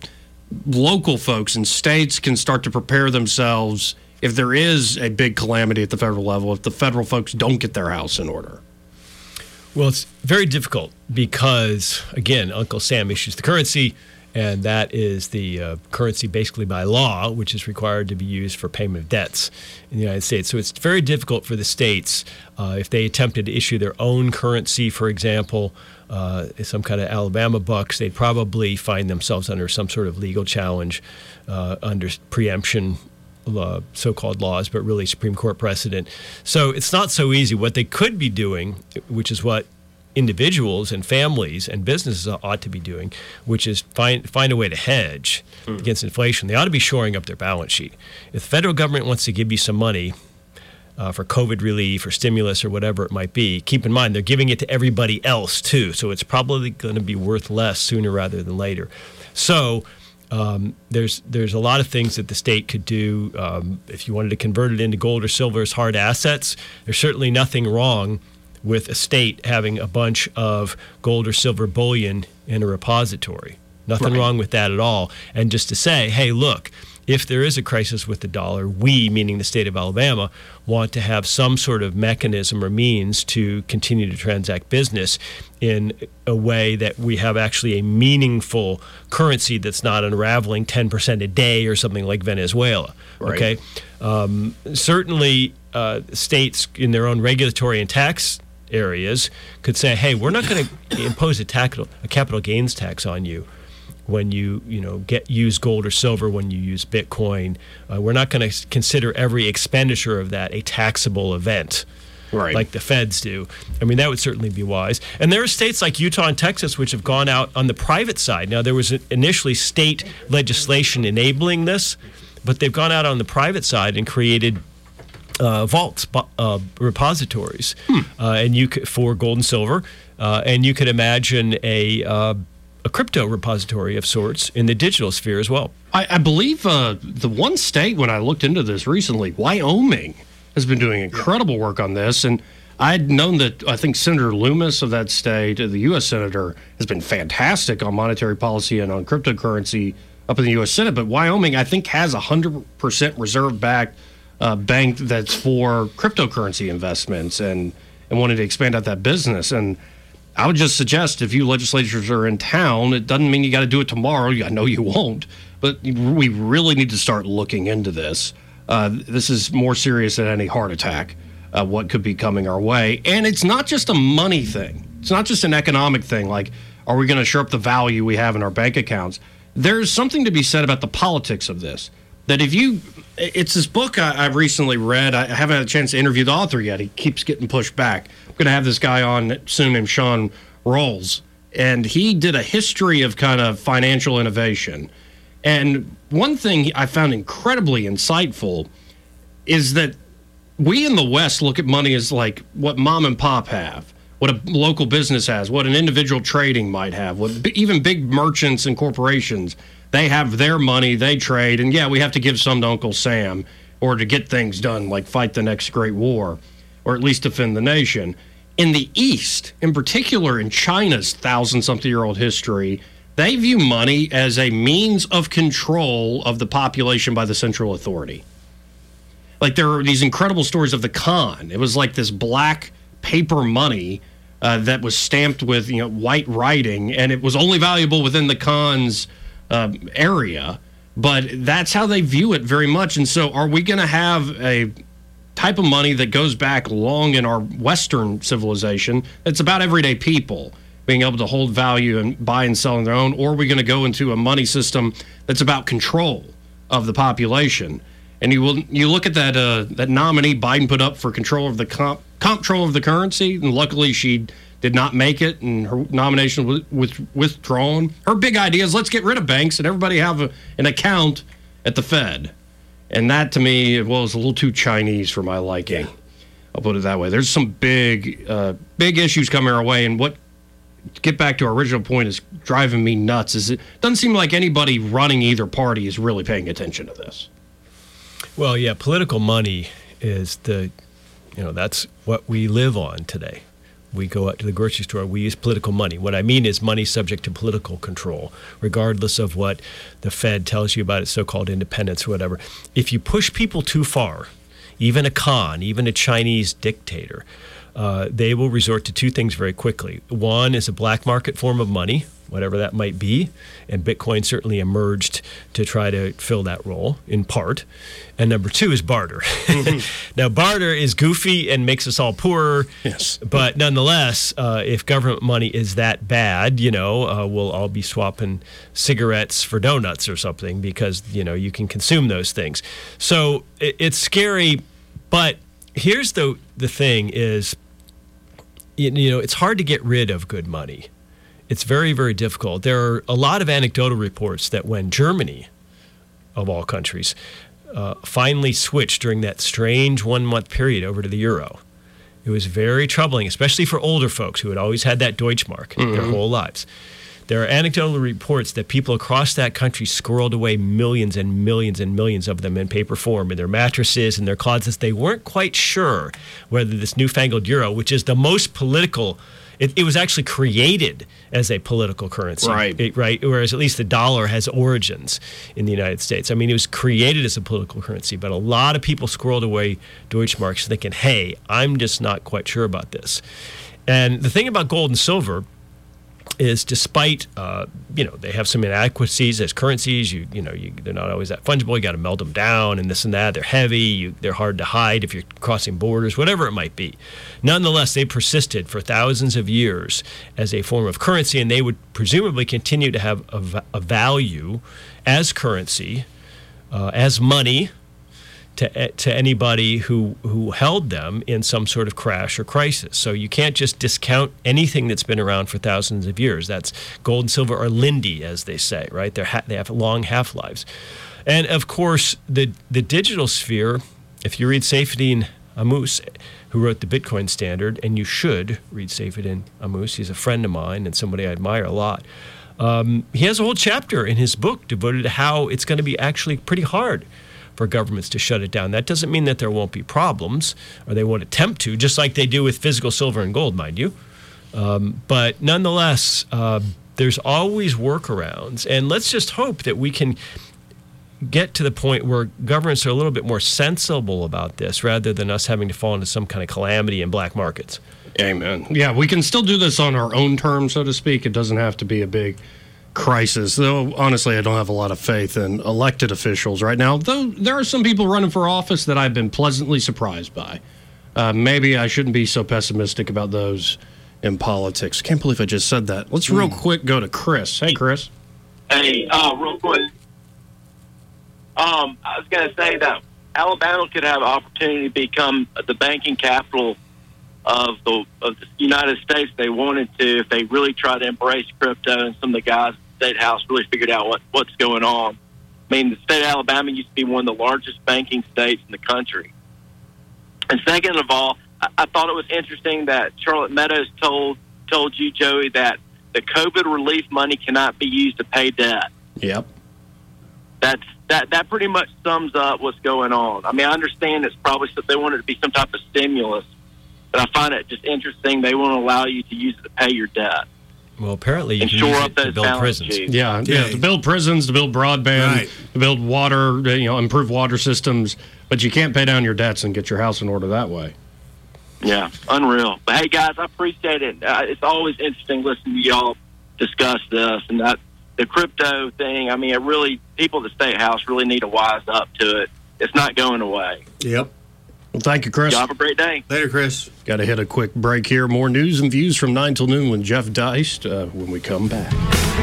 local folks and states can start to prepare themselves if there is a big calamity at the federal level, if the federal folks don't get their house in order? Well, it's very difficult because, again, Uncle Sam issues the currency, and that is the uh, currency basically by law, which is required to be used for payment of debts in the United States. So it's very difficult for the states uh, if they attempted to issue their own currency, for example, uh, some kind of Alabama bucks, they'd probably find themselves under some sort of legal challenge uh, under preemption Uh, so-called laws, but really Supreme Court precedent. So it's not so easy. What they could be doing, which is what individuals and families and businesses ought to be doing, which is find find a way to hedge mm. against inflation. They ought to be shoring up their balance sheet. If the federal government wants to give you some money uh, for COVID relief or stimulus or whatever it might be, keep in mind they're giving it to everybody else too. So it's probably going to be worth less sooner rather than later. So Um, there's there's a lot of things that the state could do. Um, if you wanted to convert it into gold or silver as hard assets, there's certainly nothing wrong with a state having a bunch of gold or silver bullion in a repository. Nothing right. wrong with that at all. And just to say, hey, look, if there is a crisis with the dollar, we, meaning the state of Alabama, want to have some sort of mechanism or means to continue to transact business in a way that we have actually a meaningful currency that's not unraveling ten percent a day or something like Venezuela. Right. Okay, um, certainly uh, states in their own regulatory and tax areas could say, hey, we're not going to impose a, tax, a capital gains tax on you when you you know get use gold or silver, when you use Bitcoin. Uh, we're not going to consider every expenditure of that a taxable event, right, like the feds do. I mean, that would certainly be wise. And there are states like Utah and Texas which have gone out on the private side. Now, there was initially state legislation enabling this, but they've gone out on the private side and created uh, vaults, uh, repositories, hmm. uh, and you could, for gold and silver, uh, and you could imagine a uh, a crypto repository of sorts in the digital sphere as well. I, I believe uh, the one state, when I looked into this recently, Wyoming, has been doing incredible work on this. And I'd known that, I think Senator Loomis of that state, the U S Senator, has been fantastic on monetary policy and on cryptocurrency up in the U S Senate. But Wyoming, I think, has a one hundred percent reserve-backed uh, bank that's for cryptocurrency investments and, and wanted to expand out that business. And I would just suggest if you legislators are in town, it doesn't mean you got to do it tomorrow. I know you won't, but we really need to start looking into this. Uh, this is more serious than any heart attack, uh, what could be coming our way. And it's not just a money thing. It's not just an economic thing, like, are we going to shore up the value we have in our bank accounts? There's something to be said about the politics of this. That if you, it's this book I, I've recently read. I haven't had a chance to interview the author yet. He keeps getting pushed back. I'm going to have this guy on soon named Sean Rawls. And he did a history of kind of financial innovation. And one thing I found incredibly insightful is that we in the West look at money as like what mom and pop have, what a local business has, what an individual trading might have, what even big merchants and corporations, they have their money, they trade, and yeah, we have to give some to Uncle Sam or to get things done, like fight the next great war, or at least defend the nation. In the East, in particular in China's thousand-something-year-old history, they view money as a means of control of the population by the central authority. Like, there are these incredible stories of the Khan. It was like this black paper money uh, that was stamped with, you know, white writing, and it was only valuable within the Khan's uh, area. But that's how they view it very much. And so are we going to have a type of money that goes back long in our Western civilization? It's about everyday people being able to hold value and buy and sell on their own, or are we going to go into a money system that's about control of the population? And you will you look at that uh, that nominee Biden put up for control of the comp, comptroller of the currency, and luckily she did not make it, and her nomination was, was withdrawn. Her big idea is let's get rid of banks and everybody have a, an account at the Fed. And that, to me, well, is a little too Chinese for my liking. I'll put it that way. There's some big, uh, big issues coming our way, and what, to get back to our original point, is driving me nuts is it doesn't seem like anybody running either party is really paying attention to this. Well, yeah, political money is the, you know, that's what we live on today. we go out to the grocery store, we use political money. What I mean is money subject to political control, regardless of what the Fed tells you about its so-called independence or whatever. If you push people too far, even a Khan, even a Chinese dictator, uh, they will resort to two things very quickly. One is a black market form of money, whatever that might be, and Bitcoin certainly emerged to try to fill that role in part. And number two is barter. Mm-hmm. Now, barter is goofy and makes us all poorer. Yes. But nonetheless, uh, if government money is that bad, you know, uh, we'll all be swapping cigarettes for donuts or something because, you know, you can consume those things. So it, it's scary. But here's the the thing is, you, you know, it's hard to get rid of good money. It's very, very difficult. There are a lot of anecdotal reports that when Germany, of all countries, uh, finally switched during that strange one-month period over to the euro, it was very troubling, especially for older folks who had always had that Deutschmark mm-hmm. their whole lives. There are anecdotal reports that people across that country squirreled away millions and millions and millions of them in paper form in their mattresses and their closets. They weren't quite sure whether this newfangled euro, which is the most political, it, it was actually created as a political currency, right? It, right. Whereas at least the dollar has origins in the United States. I mean, it was created as a political currency, but a lot of people squirreled away Deutschmarks thinking, hey, I'm just not quite sure about this. And the thing about gold and silver is despite, uh, you know, they have some inadequacies as currencies, you you know, you, they're not always that fungible. You got to melt them down and this and that. They're heavy. You, they're hard to hide if you're crossing borders, whatever it might be. Nonetheless, they persisted for thousands of years as a form of currency, and they would presumably continue to have a, a value as currency, uh, as money, to to anybody who, who held them in some sort of crash or crisis. So you can't just discount anything that's been around for thousands of years. That's gold and silver are Lindy, as they say, right? They're ha- they have long half-lives. And, of course, the, the digital sphere, if you read Saifedean Ammous, who wrote the Bitcoin Standard, and you should read Saifedean Ammous, he's a friend of mine and somebody I admire a lot, um, he has a whole chapter in his book devoted to how it's going to be actually pretty hard for governments to shut it down. That doesn't mean that there won't be problems, or they won't attempt to, just like they do with physical silver and gold, mind you. Um, but nonetheless, uh, there's always workarounds. And let's just hope that we can get to the point where governments are a little bit more sensible about this rather than us having to fall into some kind of calamity in black markets. Amen. Yeah, we can still do this on our own terms, so to speak. It doesn't have to be a big crisis, though honestly I don't have a lot of faith in elected officials right now, though there are some people running for office that I've been pleasantly surprised by. Uh, maybe I shouldn't be so pessimistic about those in politics. Can't believe I just said that. Let's real quick go to Chris. Hey, Chris. Hey, uh, real quick. Um, I was going to say that Alabama could have an opportunity to become the banking capital of the of the United States. They wanted to, if they really tried to embrace crypto, and some of the guys at the State House really figured out what, what's going on. I mean, the state of Alabama used to be one of the largest banking states in the country. And second of all, I, I thought it was interesting that Charlotte Meadows told told you, Joey, that the COVID relief money cannot be used to pay debt. Yep. That's that that pretty much sums up what's going on. I mean, I understand it's probably they want it to be some type of stimulus, but I find it just interesting they won't allow you to use it to pay your debt. Well, apparently you and can shore use up it to those build balance prisons. sheets. Yeah, yeah, to build prisons, to build broadband, Right. to build water, you know, improve water systems, but you can't pay down your debts and get your house in order that way. Yeah, unreal. But hey, guys, I appreciate it. Uh, it's always interesting listening to y'all discuss this and that the crypto thing. I mean, it really people at the State House really need to wise up to it. It's not going away. Yep. Well, thank you, Chris. Y'all have a great day. Later, Chris. Got to hit a quick break here. More news and views from nine till noon with Jeff Deist uh, when we come back.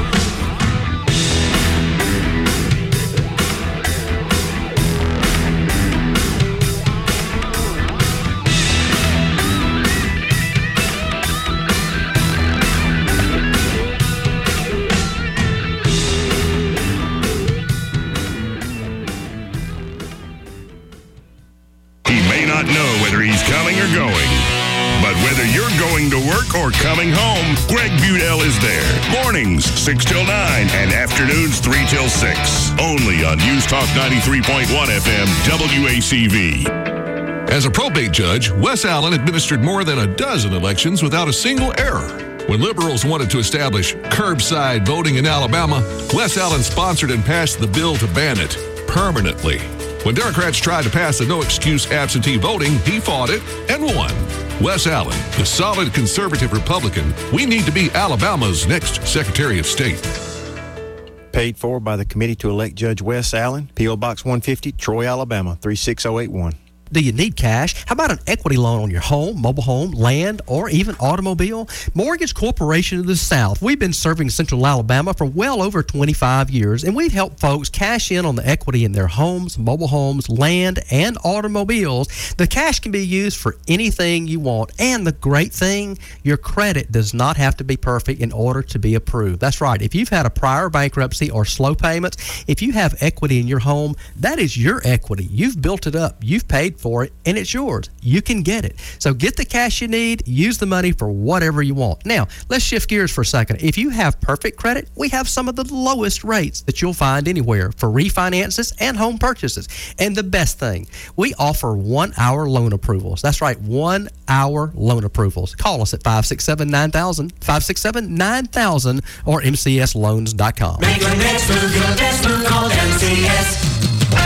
Not know whether he's coming or going. But whether you're going to work or coming home, Greg Budell is there. Mornings, six till nine, and afternoons, three till six. Only on News Talk ninety-three point one F M, W A C V. As a probate judge, Wes Allen administered more than a dozen elections without a single error. When liberals wanted to establish curbside voting in Alabama, Wes Allen sponsored and passed the bill to ban it permanently. When Democrats tried to pass the no-excuse absentee voting, he fought it and won. Wes Allen, the solid conservative Republican we need to be Alabama's next Secretary of State. Paid for by the Committee to Elect Judge Wes Allen, P O. Box one fifty, Troy, Alabama, three six zero eight one. Do you need cash? How about an equity loan on your home, mobile home, land, or even automobile? Mortgage Corporation of the South. We've been serving Central Alabama for well over twenty-five years, and we've helped folks cash in on the equity in their homes, mobile homes, land, and automobiles. The cash can be used for anything you want, and the great thing, your credit does not have to be perfect in order to be approved. That's right. If you've had a prior bankruptcy or slow payments, if you have equity in your home, that is your equity. You've built it up. You've paid for it, and it's yours. You can get it. So get the cash you need, use the money for whatever you want. Now, let's shift gears for a second. If you have perfect credit, we have some of the lowest rates that you'll find anywhere for refinances and home purchases. And the best thing, we offer one-hour loan approvals. That's right, one-hour loan approvals. Call us at five six seven, nine thousand, five six seven, nine thousand, or m c s loans dot com. Make your next move your best move. Call M C S.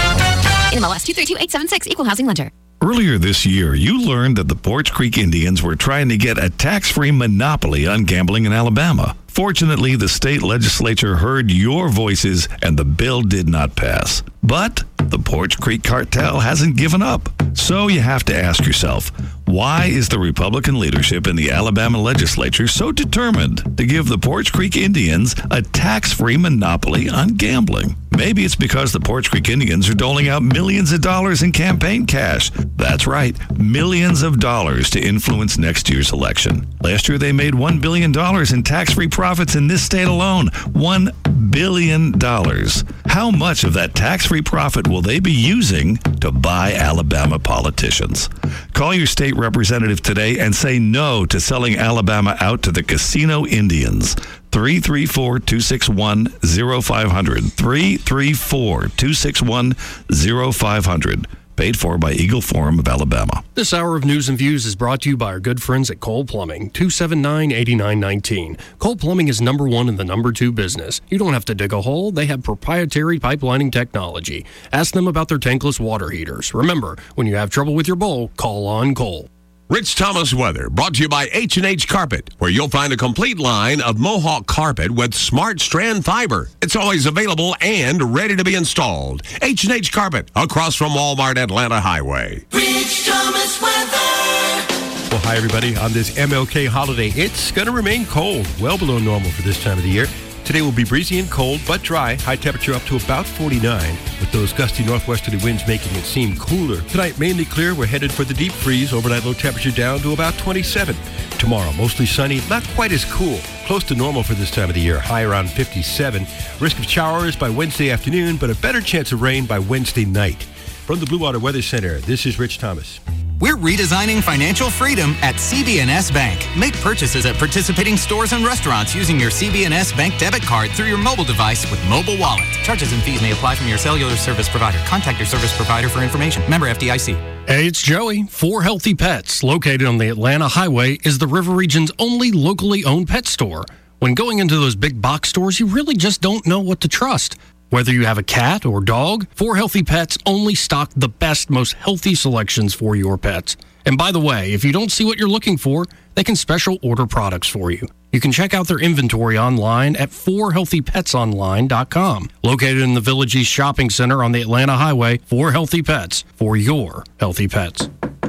N M L S two three two eight seven six, Equal Housing Lender. Earlier this year, you learned that the Poarch Creek Indians were trying to get a tax-free monopoly on gambling in Alabama. Fortunately, the state legislature heard your voices and the bill did not pass. But the Poarch Creek cartel hasn't given up. So you have to ask yourself, why is the Republican leadership in the Alabama legislature so determined to give the Poarch Creek Indians a tax-free monopoly on gambling? Maybe it's because the Poarch Creek Indians are doling out millions of dollars in campaign cash. That's right, millions of dollars to influence next year's election. Last year, they made one billion dollars in tax-free profits in this state alone. one billion dollars. How much of that tax-free profit will they be using to buy Alabama politicians? Call your state representative today and say no to selling Alabama out to the Casino Indians. three three four, two six one, zero five zero zero. three three four, two six one, zero five zero zero. Paid for by Eagle Forum of Alabama. This hour of News and Views is brought to you by our good friends at Cole Plumbing, two seven nine, eight nine one nine. Cole Plumbing is number one in the number two business. You don't have to dig a hole. They have proprietary pipelining technology. Ask them about their tankless water heaters. Remember, when you have trouble with your bowl, call on Cole. Rich Thomas weather, brought to you by H and H Carpet, where you'll find a complete line of Mohawk carpet with smart strand fiber. It's always available and ready to be installed. H and H Carpet, across from Walmart Atlanta Highway. Rich Thomas weather. Well, hi, everybody. On this M L K holiday, it's going to remain cold, well below normal for this time of the year. Today will be breezy and cold, but dry. High temperature up to about forty-nine, with those gusty northwesterly winds making it seem cooler. Tonight, mainly clear. We're headed for the deep freeze. Overnight low temperature down to about twenty-seven. Tomorrow, mostly sunny, not quite as cool. Close to normal for this time of the year. High around fifty-seven. Risk of showers by Wednesday afternoon, but a better chance of rain by Wednesday night. From the Blue Water Weather Center, this is Rich Thomas. We're redesigning financial freedom at C B N S Bank. Make purchases at participating stores and restaurants using your C B N S Bank debit card through your mobile device with Mobile Wallet. Charges and fees may apply from your cellular service provider. Contact your service provider for information. Member F D I C. Hey, it's Joey. For Healthy Pets, located on the Atlanta Highway, is the River Region's only locally owned pet store. When going into those big box stores, you really just don't know what to trust. Whether you have a cat or dog, For Healthy Pets only stock the best, most healthy selections for your pets. And by the way, if you don't see what you're looking for, they can special order products for you. You can check out their inventory online at for healthy pets online dot com. Located in the Village East Shopping Center on the Atlanta Highway, For Healthy Pets, for your healthy pets.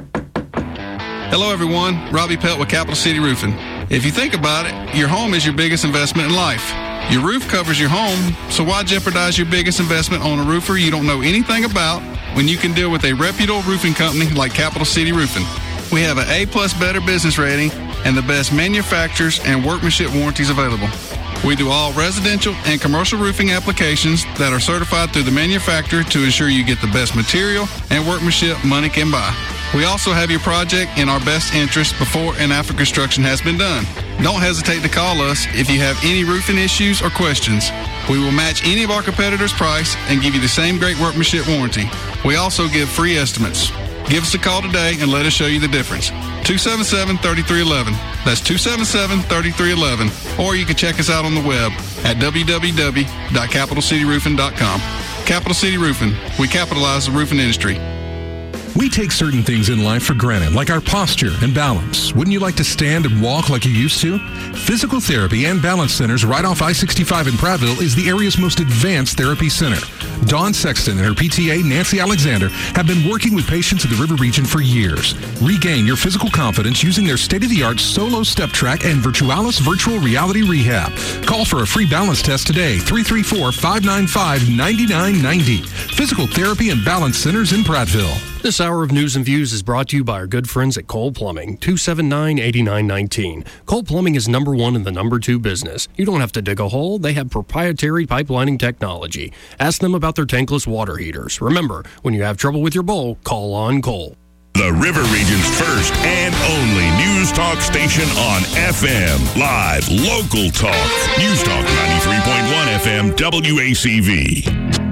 Hello, everyone. Robbie Pelt with Capital City Roofing. If you think about it, your home is your biggest investment in life. Your roof covers your home, so why jeopardize your biggest investment on a roofer you don't know anything about when you can deal with a reputable roofing company like Capital City Roofing? We have an A-plus Better business rating and the best manufacturers and workmanship warranties available. We do all residential and commercial roofing applications that are certified through the manufacturer to ensure you get the best material and workmanship money can buy. We also have your project in our best interest before and after construction has been done. Don't hesitate to call us if you have any roofing issues or questions. We will match any of our competitors' price and give you the same great workmanship warranty. We also give free estimates. Give us a call today and let us show you the difference. two seven seven, three three one one. That's two seven seven, three three one one. Or you can check us out on the web at w w w dot capital city roofing dot com. Capital City Roofing. We capitalize the roofing industry. We take certain things in life for granted, like our posture and balance. Wouldn't you like to stand and walk like you used to? Physical Therapy and Balance Centers right off I sixty-five in Prattville is the area's most advanced therapy center. Dawn Sexton and her P T A, Nancy Alexander, have been working with patients in the River region for years. Regain your physical confidence using their state-of-the-art Solo Step Track and Virtualis Virtual Reality Rehab. Call for a free balance test today, three three four, five nine five, nine nine nine zero. Physical Therapy and Balance Centers in Prattville. This hour of News and Views is brought to you by our good friends at Cole Plumbing, two seven nine, eight nine one nine. Cole Plumbing is number one in the number two business. You don't have to dig a hole. They have proprietary pipelining technology. Ask them about their tankless water heaters. Remember, when you have trouble with your bowl, call on Cole. The River Region's first and only news talk station on F M. Live, local talk. News Talk ninety-three point one F M W A C V.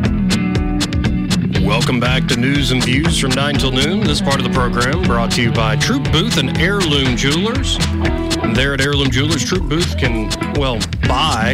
Welcome back to News and Views from nine till noon. This part of the program brought to you by Troop Booth and Heirloom Jewelers. And there at Heirloom Jewelers, Troop Booth can, well, buy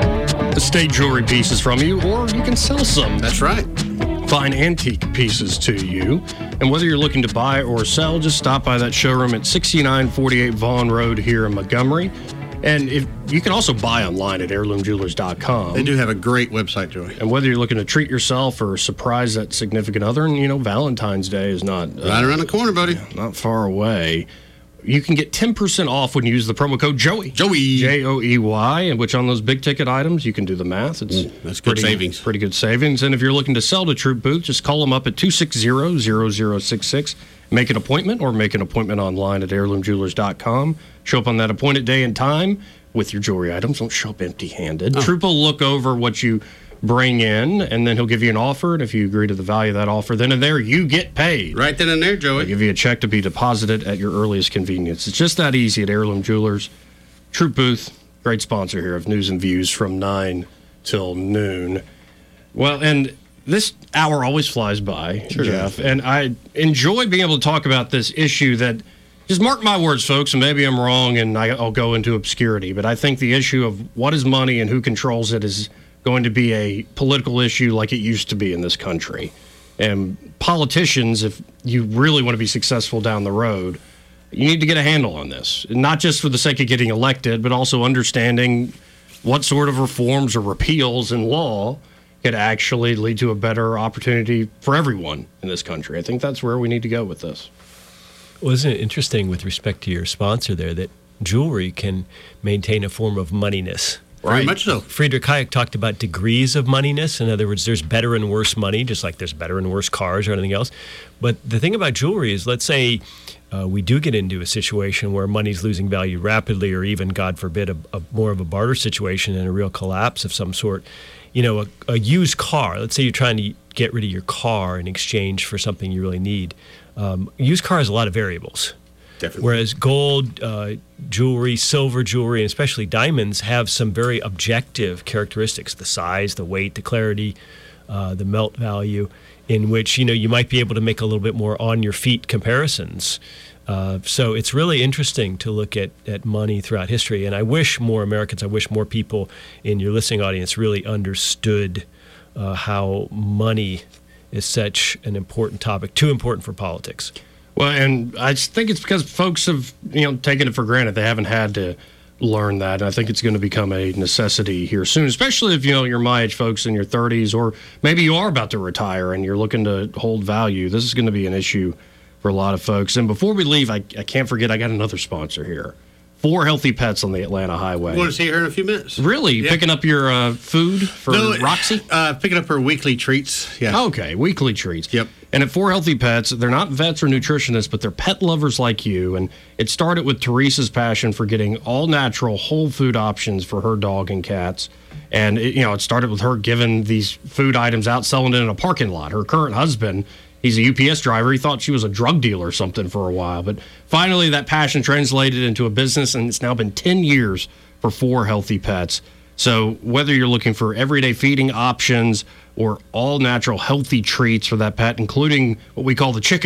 estate jewelry pieces from you, or you can sell some. That's right. Fine antique pieces to you. And whether you're looking to buy or sell, just stop by that showroom at sixty-nine forty-eight Vaughn Road here in Montgomery. And if you can also buy online at heirloom jewelers dot com. They do have a great website, Joey. And whether you're looking to treat yourself or surprise that significant other, and you know, Valentine's Day is not uh, right around the corner, buddy. Not far away. You can get ten percent off when you use the promo code Joey. Joey. J O E Y, and which on those big ticket items, you can do the math. It's Ooh, that's good pretty, savings. Pretty good savings. And if you're looking to sell to Troop Booth, just call them up at two six zero, zero zero six six. Make an appointment or make an appointment online at heirloom jewelers dot com. Show up on that appointed day and time with your jewelry items. Don't show up empty-handed. Oh. Troop will look over what you bring in, and then he'll give you an offer, and if you agree to the value of that offer, then and there you get paid. Right then and there, Joey. They'll give you a check to be deposited at your earliest convenience. It's just that easy at Heirloom Jewelers. Troop Booth, great sponsor here of News and Views from nine till noon. Well, and this hour always flies by, sure Jeff, does. And I enjoy being able to talk about this issue that, just mark my words, folks, and maybe I'm wrong and I'll go into obscurity, but I think the issue of what is money and who controls it is going to be a political issue like it used to be in this country. And politicians, if you really want to be successful down the road, you need to get a handle on this. Not just for the sake of getting elected, but also understanding what sort of reforms or repeals in law could actually lead to a better opportunity for everyone in this country. I think that's where we need to go with this. Well, isn't it interesting with respect to your sponsor there that jewelry can maintain a form of moneyness? Right. Very much so. Friedrich Hayek talked about degrees of moneyness. In other words, there's better and worse money, just like there's better and worse cars or anything else. But the thing about jewelry is, let's say uh, we do get into a situation where money's losing value rapidly, or even, God forbid, a, a more of a barter situation and a real collapse of some sort. You know, a, a used car, let's say you're trying to get rid of your car in exchange for something you really need. Um, a used car has a lot of variables. Definitely. Whereas gold, uh, jewelry, silver jewelry, and especially diamonds have some very objective characteristics: the size, the weight, the clarity, uh, the melt value, in which, you know, you might be able to make a little bit more on-your-feet comparisons. Uh, so it's really interesting to look at, at money throughout history. And I wish more Americans, I wish more people in your listening audience really understood uh, how money is such an important topic, too important for politics. Well, and I think it's because folks have, you know, taken it for granted. They haven't had to learn that. And I think it's going to become a necessity here soon, especially if, you know, you're my age, folks, in your thirties, or maybe you are about to retire and you're looking to hold value. This is going to be an issue for a lot of folks. And before we leave, I, I can't forget, I got another sponsor here. Four Healthy Pets on the Atlanta Highway. We're going to see her in a few minutes. Really? Yeah. Picking up your uh, food for no, Roxy? Uh, picking up her weekly treats. Yeah. Okay, weekly treats. Yep. And at Four Healthy Pets, they're not vets or nutritionists, but they're pet lovers like you. And it started with Teresa's passion for getting all natural, whole food options for her dog and cats. And, it, you know, it started with her giving these food items out, selling it in a parking lot. Her current husband, he's a U P S driver. He thought she was a drug dealer or something for a while. But finally, that passion translated into a business, and it's now been ten years for Four Healthy Pets. So whether you're looking for everyday feeding options or all-natural healthy treats for that pet, including what we call the chicken